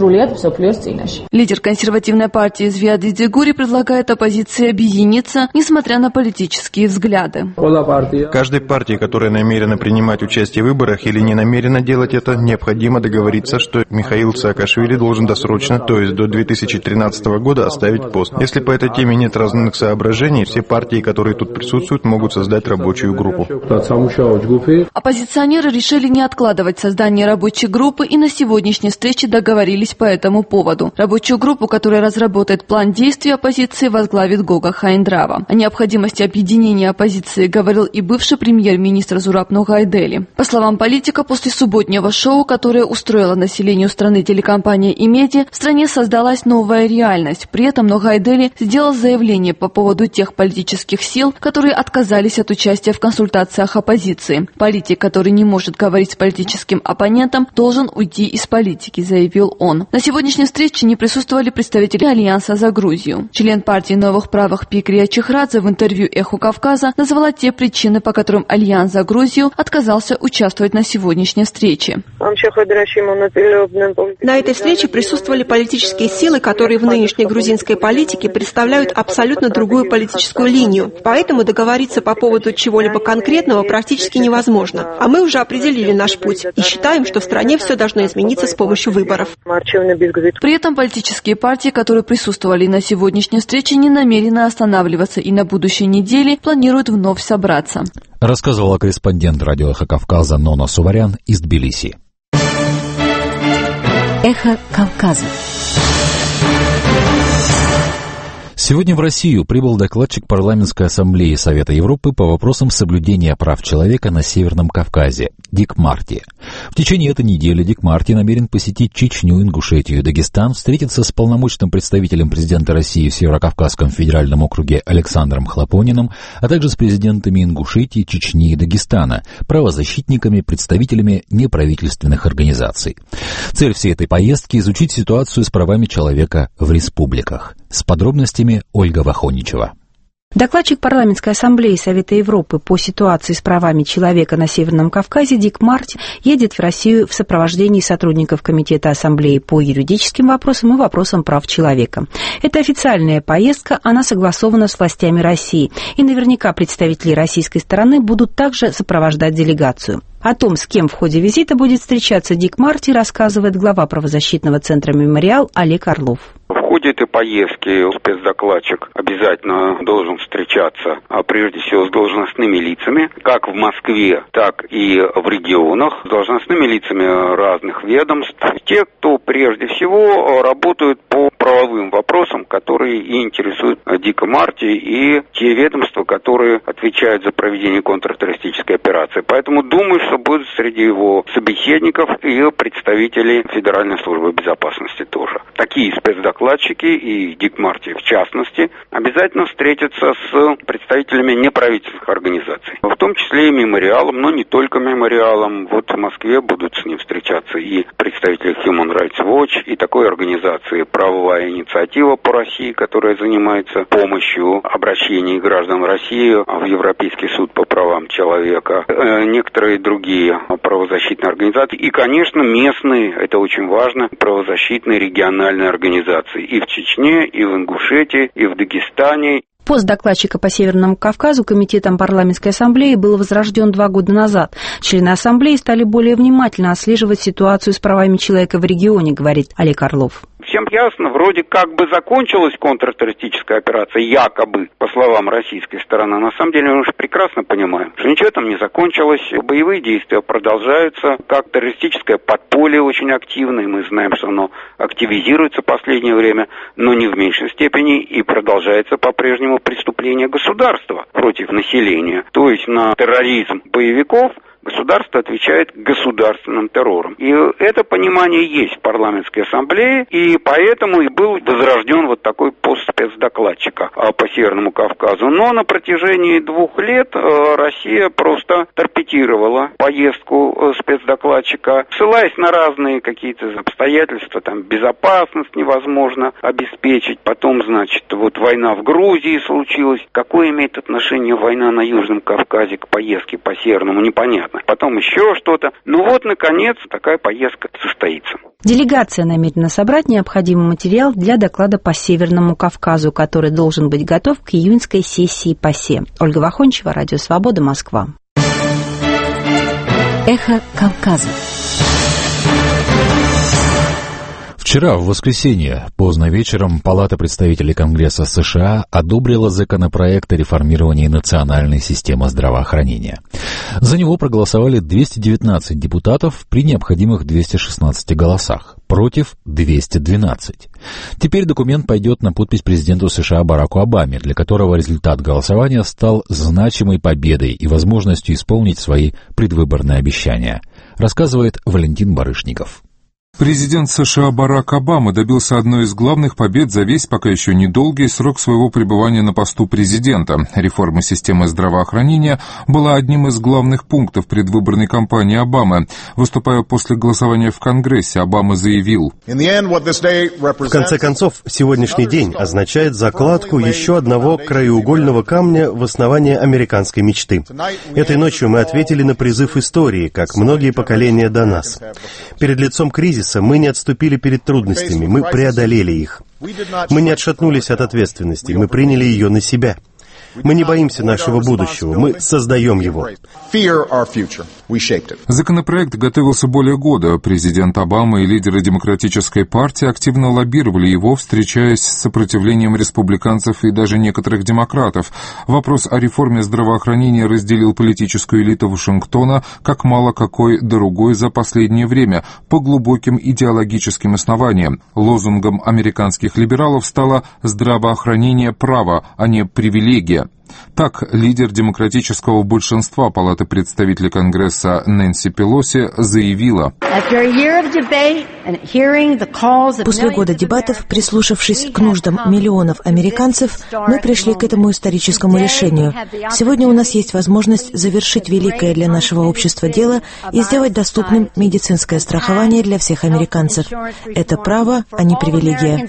Лидер консервативной партии Звиад Идзигури предлагает оппозиции объединиться, несмотря на политические взгляды. Каждой партии, которая намерена принимать участие в выборах или не намерена делать это, необходимо договориться, что Михаил Саакашвили должен досрочно, то есть до 2013 года, оставить пост. Если по этой теме нет разных соображений, все партии, которые тут присутствуют, могут создать рабочую группу. Оппозиционеры решили не откладывать создание рабочей группы и на сегодняшней встрече договорились по этому поводу. Рабочую группу, которая разработает план действий оппозиции, возглавит Гога Хаиндрава. О необходимости объединения оппозиции говорил и бывший премьер-министр Зураб Ногайдели. По словам политика, после субботнего шоу, которое устроила населению страны телекомпания «Имеди», в стране создалась новая реальность. При этом Ногайдели сделал заявление по поводу тех политических сил, которые отказались от участия в консультациях оппозиции. Политик, который не может говорить с политическим оппонентом, должен уйти из политики, заявил он. На сегодняшней встрече не присутствовали представители Альянса за Грузию. Член партии новых правых Пикрия Чехрадзе в интервью «Эху Кавказа» назвала те причины, по которым Альянс за Грузию отказался участвовать на сегодняшней встрече. На этой встрече присутствовали политические силы, которые в нынешней грузинской политике представляют абсолютно другую политическую линию. Поэтому договориться по поводу чего-либо конкретного практически невозможно. А мы уже определили наш путь и считаем, что в стране все должно измениться с помощью выборов. При этом политические партии, которые присутствовали на сегодняшней встрече, не намерены останавливаться и на будущей неделе планируют вновь собраться. Рассказывала корреспондент радио «Эхо Кавказа» Нона Суварян из Тбилиси. «Эхо Кавказа». Сегодня в Россию прибыл докладчик Парламентской ассамблеи Совета Европы по вопросам соблюдения прав человека на Северном Кавказе Дик Марти. В течение этой недели Дик Марти намерен посетить Чечню, Ингушетию и Дагестан, встретиться с полномочным представителем президента России в Северокавказском федеральном округе Александром Хлопониным, а также с президентами Ингушетии, Чечни и Дагестана, правозащитниками, представителями неправительственных организаций. Цель всей этой поездки – изучить ситуацию с правами человека в республиках. С подробностями Ольга Вахоничева. Докладчик Парламентской ассамблеи Совета Европы по ситуации с правами человека на Северном Кавказе Дик Марти едет в Россию в сопровождении сотрудников Комитета ассамблеи по юридическим вопросам и вопросам прав человека. Это официальная поездка, она согласована с властями России, и наверняка представители российской стороны будут также сопровождать делегацию. О том, с кем в ходе визита будет встречаться Дик Марти, рассказывает глава правозащитного центра «Мемориал» Олег Орлов. В ходе этой поездки спецдокладчик обязательно должен встречаться, прежде всего, с должностными лицами, как в Москве, так и в регионах, с должностными лицами разных ведомств. Те, кто прежде всего работают по правовым вопросам, которые и интересуют Дика Марти и те ведомства, которые отвечают за проведение контртеррористической операции. Поэтому думаю, что будут среди его собеседников и представители Федеральной службы безопасности тоже. Такие спецдокладчики, и Дик Марти в частности, обязательно встретятся с представителями неправительственных организаций, в том числе и мемориалом, но не только мемориалом. Вот в Москве будут с ним встречаться и представители Human Rights Watch, и такой организации «Правовая инициатива по России», которая занимается помощью обращений граждан России в Европейский суд по правам человека, некоторые другие правозащитные организации и, конечно, местные, это очень важно, правозащитные региональные организации и в Чечне, и в Ингушетии, и в Дагестане. Пост докладчика по Северному Кавказу Комитетом парламентской ассамблеи был возрожден 2 года назад. Члены ассамблеи стали более внимательно отслеживать ситуацию с правами человека в регионе, говорит Олег Орлов. Всем ясно, вроде как бы закончилась контртеррористическая операция, якобы, по словам российской стороны. На самом деле мы уже прекрасно понимаем, что ничего там не закончилось, боевые действия продолжаются, как террористическое подполье очень активно, и мы знаем, что оно активизируется в последнее время, но не в меньшей степени, и продолжается по-прежнему преступление государства против населения. То есть на терроризм боевиков государство отвечает государственным террором. И это понимание есть в парламентской ассамблее, и поэтому и был возрожден вот такой пост спецдокладчика по Северному Кавказу. Но на протяжении 2 лет Россия просто торпедировала поездку спецдокладчика, ссылаясь на разные какие-то обстоятельства, там безопасность невозможно обеспечить, потом, значит, вот война в Грузии случилась. Какое имеет отношение война на Южном Кавказе к поездке по Северному, непонятно. Потом еще что-то. Ну вот, наконец, такая поездка состоится. Делегация намерена собрать необходимый материал для доклада по Северному Кавказу, который должен быть готов к июньской сессии ПАСЕ. Ольга Вахончева, Радио Свобода, Москва. Эхо Кавказа. Вчера, в воскресенье, поздно вечером, Палата представителей Конгресса США одобрила законопроект о реформировании национальной системы здравоохранения. За него проголосовали 219 депутатов при необходимых 216 голосах, против 212. Теперь документ пойдет на подпись президенту США Бараку Обаме, для которого результат голосования стал значимой победой и возможностью исполнить свои предвыборные обещания, рассказывает Валентин Барышников. Президент США Барак Обама добился одной из главных побед за весь пока еще недолгий срок своего пребывания на посту президента. Реформа системы здравоохранения была одним из главных пунктов предвыборной кампании Обамы. Выступая после голосования в Конгрессе, Обама заявил: «В конце концов, сегодняшний день означает закладку еще одного краеугольного камня в основании американской мечты. Этой ночью мы ответили на призыв истории, как многие поколения до нас. Перед лицом кризиса мы не отступили перед трудностями, мы преодолели их. Мы не отшатнулись от ответственности, мы приняли ее на себя. Мы не боимся нашего будущего, мы создаем его». Законопроект готовился более года. Президент Обама и лидеры Демократической партии активно лоббировали его, встречаясь с сопротивлением республиканцев и даже некоторых демократов. Вопрос о реформе здравоохранения разделил политическую элиту Вашингтона как мало какой другой за последнее время, по глубоким идеологическим основаниям. Лозунгом американских либералов стало «здравоохранение право, а не привилегия». Так, лидер демократического большинства Палаты представителей Конгресса Нэнси Пелоси заявила: «После года дебатов, прислушавшись к нуждам миллионов американцев, мы пришли к этому историческому решению. Сегодня у нас есть возможность завершить великое для нашего общества дело и сделать доступным медицинское страхование для всех американцев. Это право, а не привилегия».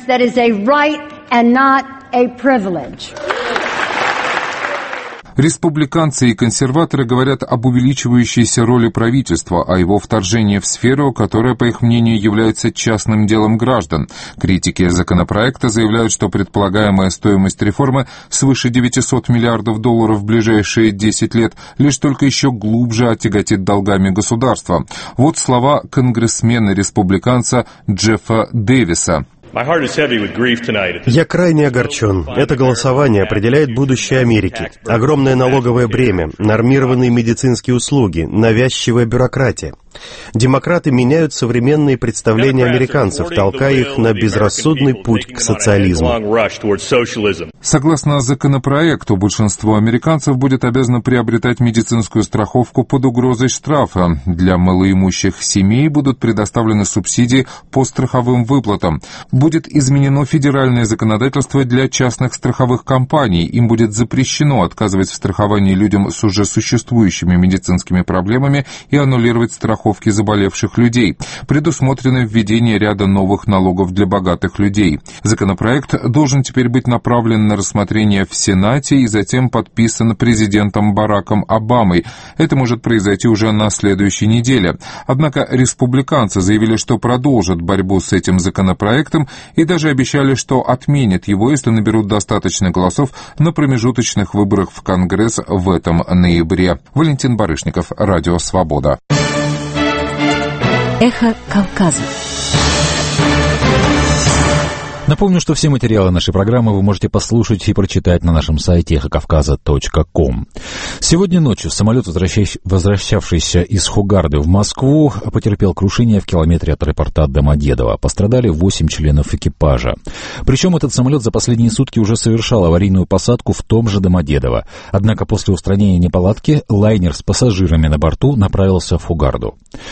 Республиканцы и консерваторы говорят об увеличивающейся роли правительства, о его вторжении в сферу, которая, по их мнению, является частным делом граждан. Критики законопроекта заявляют, что предполагаемая стоимость реформы свыше $900 миллиардов в ближайшие 10 лет лишь только еще глубже отяготит долгами государства. Вот слова конгрессмена-республиканца Джеффа Дэвиса. «Я крайне огорчен. Это голосование определяет будущее Америки. Огромное налоговое бремя, нормированные медицинские услуги, навязчивая бюрократия. Демократы меняют современные представления американцев, толкая их на безрассудный путь к социализму. Согласно законопроекту, большинство американцев будет обязано приобретать медицинскую страховку под угрозой штрафа. Для малоимущих семей будут предоставлены субсидии по страховым выплатам. Будет изменено федеральное законодательство для частных страховых компаний. Им будет запрещено отказывать в страховании людям с уже существующими медицинскими проблемами и аннулировать страховки заболевших людей. Предусмотрено введение ряда новых налогов для богатых людей. Законопроект должен теперь быть направлен на рассмотрение в Сенате и затем подписан президентом Бараком Обамой. Это может произойти уже на следующей неделе. Однако республиканцы заявили, что продолжат борьбу с этим законопроектом и даже обещали, что отменят его, если наберут достаточно голосов на промежуточных выборах в Конгресс в этом ноябре. Валентин Барышников, Радио Свобода. Эхо Кавказа. Напомню, что все материалы нашей программы вы можете послушать и прочитать на нашем сайте эхокавказа.ком. Сегодня ночью самолет, возвращавшийся из Хугарды в Москву, потерпел крушение в километре от аэропорта Домодедово. Пострадали 8 членов экипажа. Причем этот самолет за последние сутки уже совершал аварийную посадку в том же Домодедово. Однако после устранения неполадки лайнер с пассажирами на борту направился в Хургаду.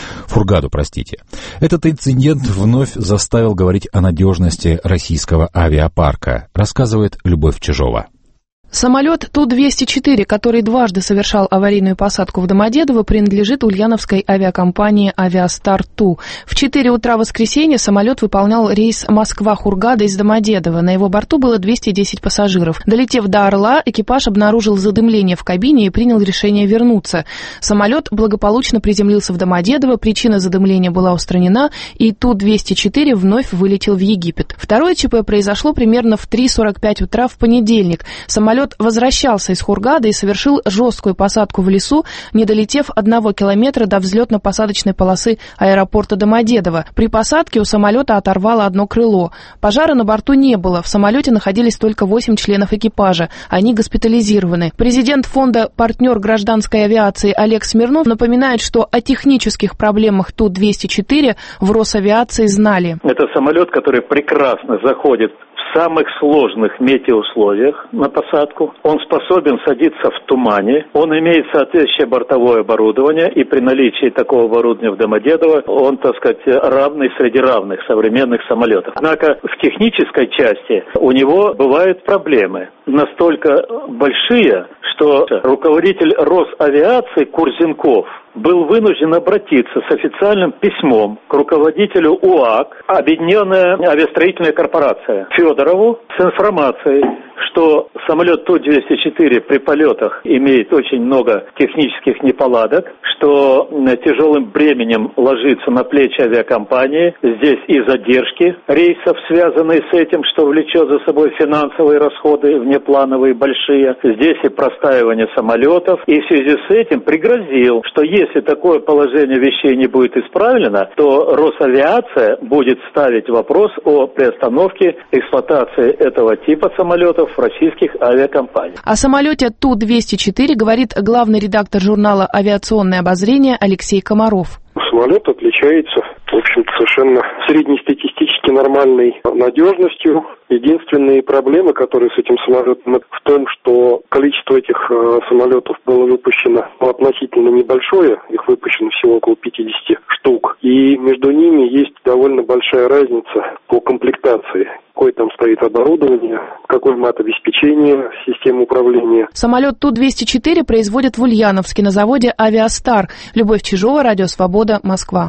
Этот инцидент вновь заставил говорить о надежности российского авиапарка, рассказывает Любовь Чижова. Самолет Ту-204, который дважды совершал аварийную посадку в Домодедово, принадлежит ульяновской авиакомпании «Авиастар-Ту». В 4 утра воскресенья самолет выполнял рейс Москва-Хургада из Домодедова. На его борту было 210 пассажиров. Долетев до Орла, экипаж обнаружил задымление в кабине и принял решение вернуться. Самолет благополучно приземлился в Домодедово, причина задымления была устранена, и Ту-204 вновь вылетел в Египет. Второе ЧП произошло примерно в 3:45 утра в понедельник. Самолет возвращался из Хургады и совершил жесткую посадку в лесу, не долетев 1 километра до взлетно-посадочной полосы аэропорта Домодедово. При посадке у самолета оторвало одно крыло. Пожара на борту не было, в самолете находились только 8 членов экипажа, они госпитализированы. Президент фонда «Партнер гражданской авиации» Олег Смирнов напоминает, что о технических проблемах Ту-204 в Росавиации знали. Это самолет, который прекрасно заходит в самых сложных метеоусловиях на посадку. Он способен садиться в тумане. Он имеет соответствующее бортовое оборудование. И при наличии такого оборудования в Домодедово он, так сказать, равный среди равных современных самолетов. Однако в технической части у него бывают проблемы. Настолько большие, что руководитель Росавиации Курзенков был вынужден обратиться с официальным письмом к руководителю УАК, Объединенная авиастроительная корпорация, Федорову, с информацией, что самолет Ту-204 при полетах имеет очень много технических неполадок, что тяжелым бременем ложится на плечи авиакомпании. Здесь и задержки рейсов, связанные с этим, что влечет за собой финансовые расходы, внеплановые, большие. Здесь и простаивание самолетов. И в связи с этим пригрозил, что если такое положение вещей не будет исправлено, то Росавиация будет ставить вопрос о приостановке эксплуатации этого типа самолетов в российских авиакомпаниях. О самолете Ту-204 говорит главный редактор журнала «Авиационное обозрение» Алексей Комаров. Самолет отличается, в общем-то, совершенно среднестатистически нормальной надежностью. Единственные проблемы, которые с этим самолетом, в том, что количество этих самолетов было выпущено относительно небольшое, их выпущено всего около 50 штук, и между ними есть довольно большая разница по комплектации. Какое там стоит оборудование, какой мат-обеспечение, система управления. Самолет Ту-204 производят в Ульяновске на заводе «Авиастар». Любовь Чижова, Радио Свобода, Москва.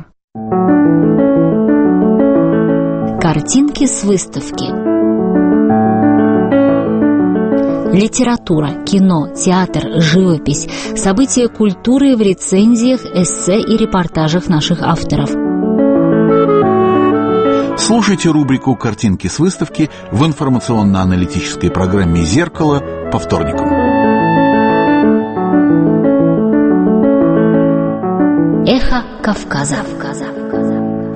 Картинки с выставки. Литература, кино, театр, живопись, события культуры в рецензиях, эссе и репортажах наших авторов. Слушайте рубрику «Картинки с выставки» в информационно-аналитической программе «Зеркало» по вторникам. Эхо Кавказа.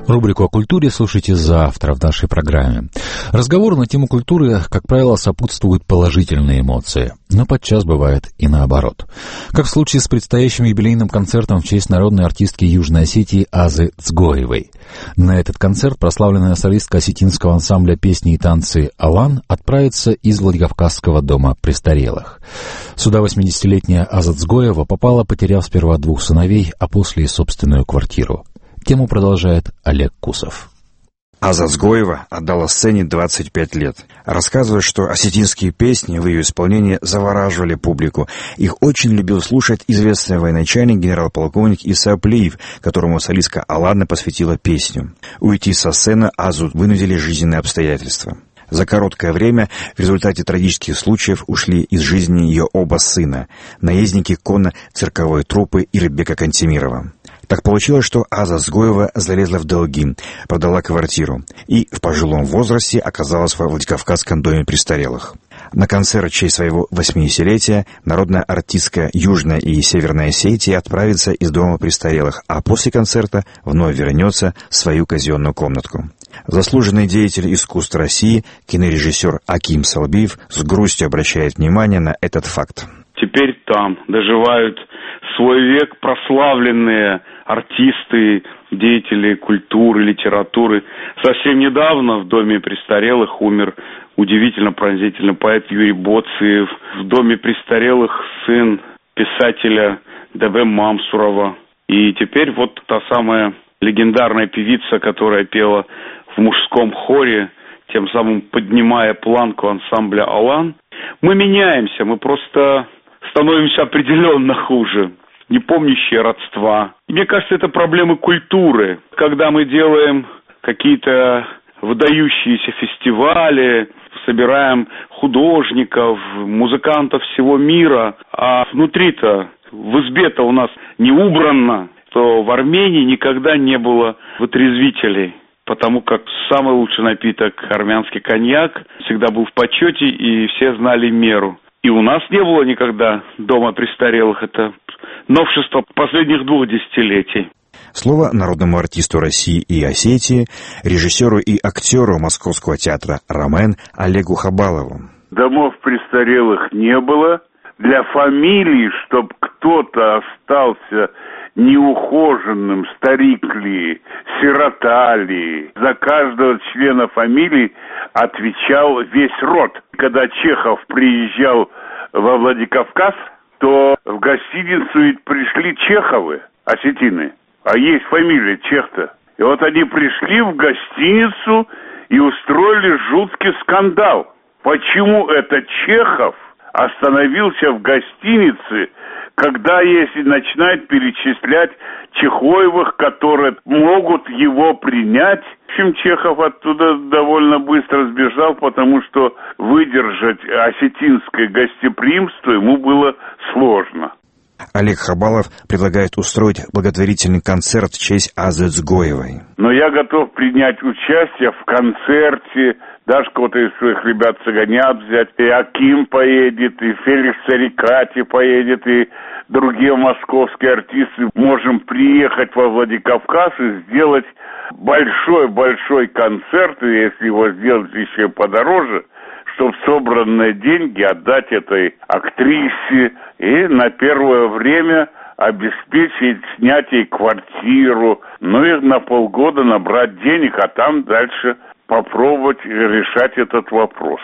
Рубрику о культуре слушайте завтра в нашей программе. Разговору на тему культуры, как правило, сопутствуют положительные эмоции, но подчас бывает и наоборот. Как в случае с предстоящим юбилейным концертом в честь народной артистки Южной Осетии Азы Цгоевой. На этот концерт прославленная солистка осетинского ансамбля песни и танцы «Алан» отправится из Владикавказского дома престарелых. Сюда 80-летняя Аза Цгоева попала, потеряв сперва 2 сыновей, а после и собственную квартиру. Тему продолжает Олег Кусов. Аза Цгоева отдала сцене 25 лет. Рассказывает, что осетинские песни в ее исполнении завораживали публику. Их очень любил слушать известный военачальник генерал-полковник Иса Аплиев, которому солистка Алана посвятила песню. Уйти со сцены Азу вынудили жизненные обстоятельства. За короткое время в результате трагических случаев ушли из жизни ее оба сына, наездники конно-цирковой труппы Ирбека Кантемирова. Так получилось, что Аза Цгоева залезла в долги, продала квартиру и в пожилом возрасте оказалась во Владикавказском доме престарелых. На концерт в честь своего 80-летия народная артистка Южной и Северной Осетии отправится из дома престарелых, а после концерта вновь вернется в свою казенную комнатку. Заслуженный деятель искусства России, кинорежиссер Аким Салбиев с грустью обращает внимание на этот факт. Теперь там доживают свой век прославленные артисты, деятели культуры, литературы. Совсем недавно в доме престарелых умер удивительно пронзительный поэт Юрий Боциев. В доме престарелых сын писателя Д.В. Мамсурова. И теперь вот та самая легендарная певица, которая пела в мужском хоре, тем самым поднимая планку ансамбля «Алан». Мы меняемся, мы просто становимся определенно хуже, не помнящие родства. И мне кажется, это проблемы культуры. Когда мы делаем какие-то выдающиеся фестивали, собираем художников, музыкантов всего мира, а внутри-то, в избе-то у нас не убрано, то в Армении никогда не было вытрезвителей. Потому как самый лучший напиток, армянский коньяк, всегда был в почете, и все знали меру. И у нас не было никогда дома престарелых. Это новшество последних 2 десятилетий. Слово народному артисту России и Осетии, режиссеру и актеру Московского театра «Ромен» Олегу Хабалову. Домов престарелых не было. Для фамилий, чтоб кто-то остался неухоженным, старик ли, сирота ли, за каждого члена фамилии отвечал весь род. Когда Чехов приезжал во Владикавказ, то в гостиницу ведь пришли Чеховы, осетины, а есть фамилия Чех-то. И вот они пришли в гостиницу и устроили жуткий скандал. Почему это Чехов остановился в гостинице, когда если начинают перечислять Чехоевых, которые могут его принять? В общем, Чехов оттуда довольно быстро сбежал, потому что выдержать осетинское гостеприимство ему было сложно. Олег Хабалов предлагает устроить благотворительный концерт в честь Азы Цгоевой. Но я готов принять участие в концерте. Даже кого-то из своих ребят цыганят взять. И Аким поедет, и Феликс Царикати поедет, и другие московские артисты. Можем приехать во Владикавказ и сделать большой-большой концерт, и если его сделать еще подороже, чтобы собранные деньги отдать этой актрисе и на первое время обеспечить, снять ей квартиру, ну и на полгода набрать денег, а там дальше попробовать решать этот вопрос.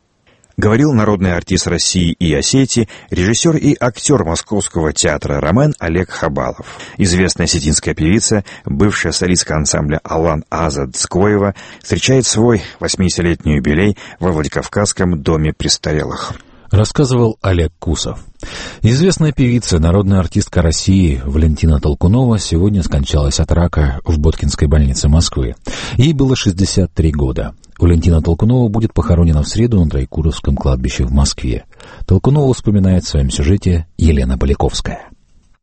Говорил народный артист России и Осетии, режиссер и актер Московского театра «Ромен» Олег Хабалов. Известная осетинская певица, бывшая солистка ансамбля «Алан» Аза Цгоева, встречает свой 80-летний юбилей во Владикавказском доме престарелых. Рассказывал Олег Кусов. Известная певица, народная артистка России Валентина Толкунова сегодня скончалась от рака в Боткинской больнице Москвы. Ей было 63 года. Валентина Толкунова будет похоронена в среду на Троекуровском кладбище в Москве. Толкунова вспоминает в своем сюжете Елена Поляковская.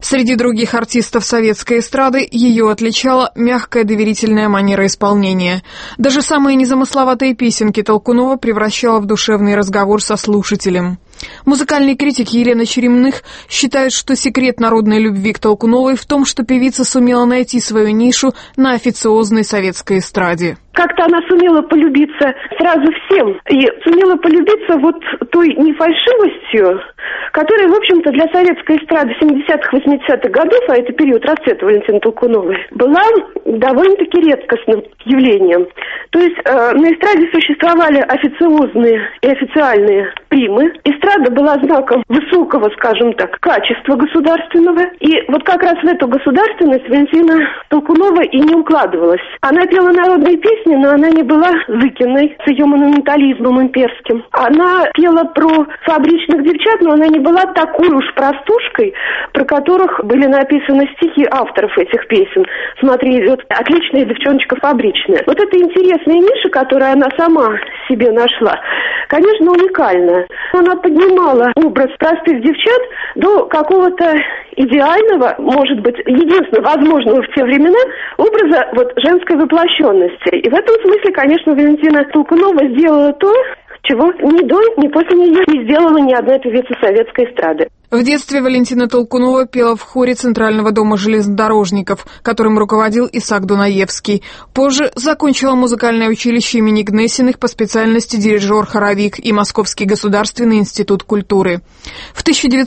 Среди других артистов советской эстрады ее отличала мягкая доверительная манера исполнения. Даже самые незамысловатые песенки Толкунова превращала в душевный разговор со слушателем. Музыкальный критик Елена Черемных считает, что секрет народной любви к Толкуновой в том, что певица сумела найти свою нишу на официозной советской эстраде. Как-то она сумела полюбиться сразу всем. И сумела полюбиться вот той нефальшивостью, которая, в общем-то, для советской эстрады 70-х, 80-х годов, а это период расцвета Валентины Толкуновой, была довольно-таки редкостным явлением. То есть на эстраде существовали официозные и официальные примы. Эстрада была знаком высокого, скажем так, качества государственного. И вот как раз в эту государственность Валентина Толкунова и не укладывалась. Она пела народные песни, но она не была Зыкиной с ее монументализмом имперским. Она пела про фабричных девчат, но она не была такой уж простушкой, про которых были написаны стихи авторов этих песен. Смотри, идет отличная девчоночка фабричная. Вот эта интересная ниша, которую она сама себе нашла, конечно, уникальная. Она поднимала образ простых девчат до какого-то идеального, может быть, единственного возможного в те времена образа вот женской воплощенности. И в этом смысле, конечно, Валентина Толкунова сделала то, чего ни до, ни после нее не сделала ни одна певица советской эстрады. В детстве Валентина Толкунова пела в хоре Центрального дома железнодорожников, которым руководил Исаак Дунаевский. Позже закончила музыкальное училище имени Гнесиных по специальности дирижер-хоровик и Московский государственный институт культуры. В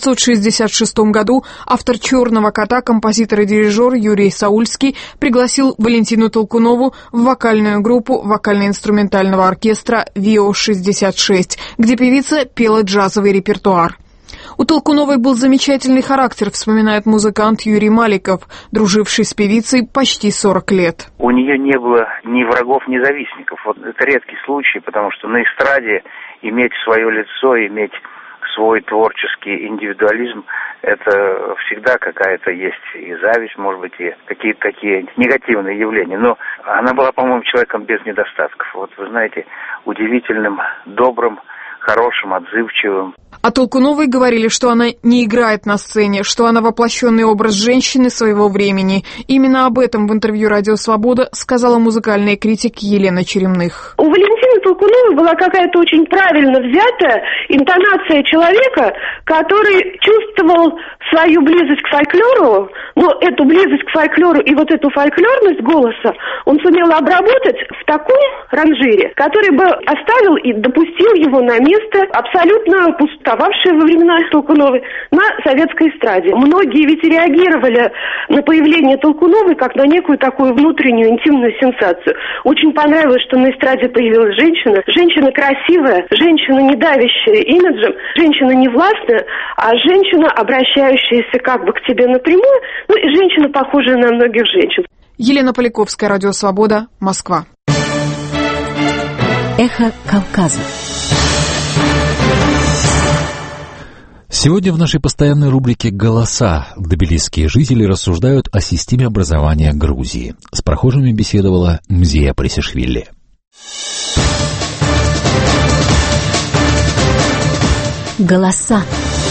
1966 году автор «Черного кота», композитор и дирижер Юрий Саульский пригласил Валентину Толкунову в вокальную группу вокально-инструментального оркестра ВИО-66, где певица пела джазовый репертуар. У Толкуновой был замечательный характер, вспоминает музыкант Юрий Маликов, друживший с певицей почти 40 лет. У нее не было ни врагов, ни завистников. Вот это редкий случай, потому что на эстраде иметь свое лицо, иметь свой творческий индивидуализм, это всегда какая-то есть и зависть, может быть, и какие-то такие негативные явления. Но она была, по-моему, человеком без недостатков. Вот вы знаете, удивительным, добрым, хорошим, отзывчивым. О Толкуновой говорили, что она не играет на сцене, что она воплощенный образ женщины своего времени. Именно об этом в интервью «Радио Свобода» сказала музыкальный критик Елена Черемных. У Валентины Толкуновой была какая-то очень правильно взятая интонация человека, который чувствовал свою близость к фольклору, но эту близость к фольклору и вот эту фольклорность голоса он сумел обработать в таком ранжире, который бы оставил и допустил его на место абсолютно пустовавшее во времена Толкуновой на советской эстраде. Многие ведь реагировали на появление Толкуновой как на некую такую внутреннюю интимную сенсацию. Очень понравилось, что на эстраде появилась женщина. Женщина красивая, женщина не давящая имиджем, женщина не властная, а женщина, обращающаяся как бы к тебе напрямую, ну и женщина, похожая на многих женщин. Елена Поляковская, Радио Свобода, Москва. Эхо Кавказа. Сегодня в нашей постоянной рубрике «Голоса» тбилисские жители рассуждают о системе образования Грузии. С прохожими беседовала Мзия Пресишвили. Голоса.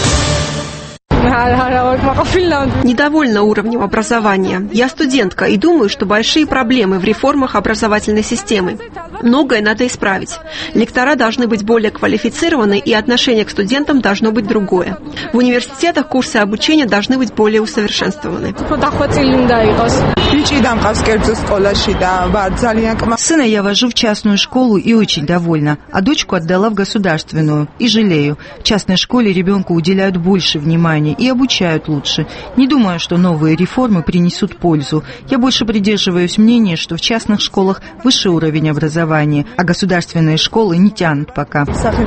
Недовольна уровнем образования. Я студентка и думаю, что большие проблемы в реформах образовательной системы. Многое надо исправить. Лектора должны быть более квалифицированы, и отношение к студентам должно быть другое. В университетах курсы обучения должны быть более усовершенствованы. Сына я вожу в частную школу и очень довольна, а дочку отдала в государственную. И жалею. В частной школе ребенку уделяют больше внимания и обучают лучше. Не думаю, что новые реформы принесут пользу. Я больше придерживаюсь мнения, что в частных школах высший уровень образования, а государственные школы не тянут пока.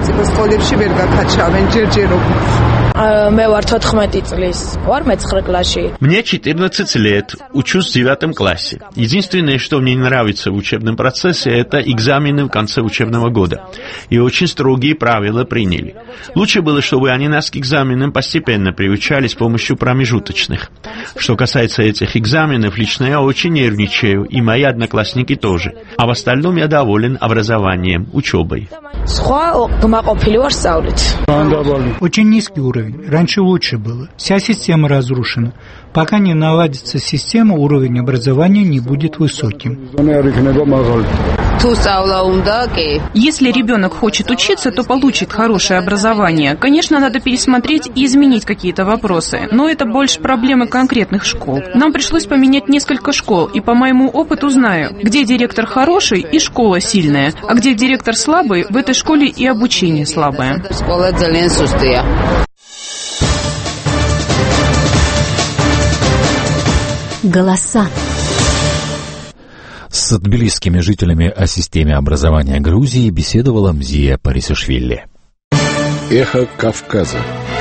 Мне 14 лет, учусь в 9 классе. Единственное, что мне не нравится в учебном процессе, это экзамены в конце учебного года. И очень строгие правила приняли. Лучше было, чтобы они нас к экзаменам постепенно приучали с помощью промежуточных. Что касается этих экзаменов, лично я очень нервничаю, и мои одноклассники тоже. А в остальном я доволен образованием, учебой. Очень низкий уровень. уровень. Раньше лучше было. Вся система разрушена. Пока не наладится система, уровень образования не будет высоким. Если ребенок хочет учиться, то получит хорошее образование. Конечно, надо пересмотреть и изменить какие-то вопросы, но это больше проблемы конкретных школ. Нам пришлось поменять несколько школ, и по моему опыту знаю, где директор хороший и школа сильная, а где директор слабый, в этой школе и обучение слабое. Голоса. С тбилисскими жителями о системе образования Грузии беседовала Мзия Парисишвили. Эхо Кавказа.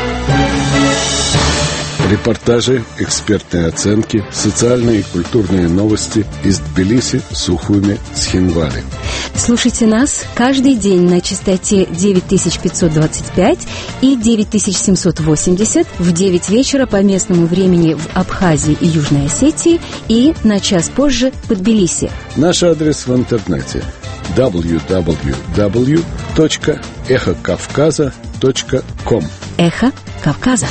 Репортажи, экспертные оценки, социальные и культурные новости из Тбилиси, Сухуми, Схинвали. Слушайте нас каждый день на частоте 9525 и 9780 в 9 вечера по местному времени в Абхазии и Южной Осетии и на час позже в Тбилиси. Наш адрес в интернете www.эхокавказа.com. Эхо Кавказа.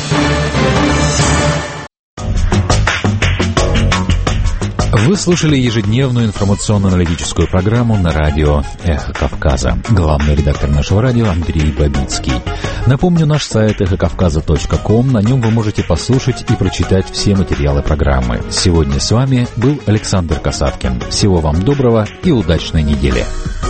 Вы слушали ежедневную информационно-аналитическую программу на радио «Эхо Кавказа». Главный редактор нашего радио Андрей Бабицкий. Напомню, наш сайт эхокавказа.ком. На нем вы можете послушать и прочитать все материалы программы. Сегодня с вами был Александр Касаткин. Всего вам доброго и удачной недели.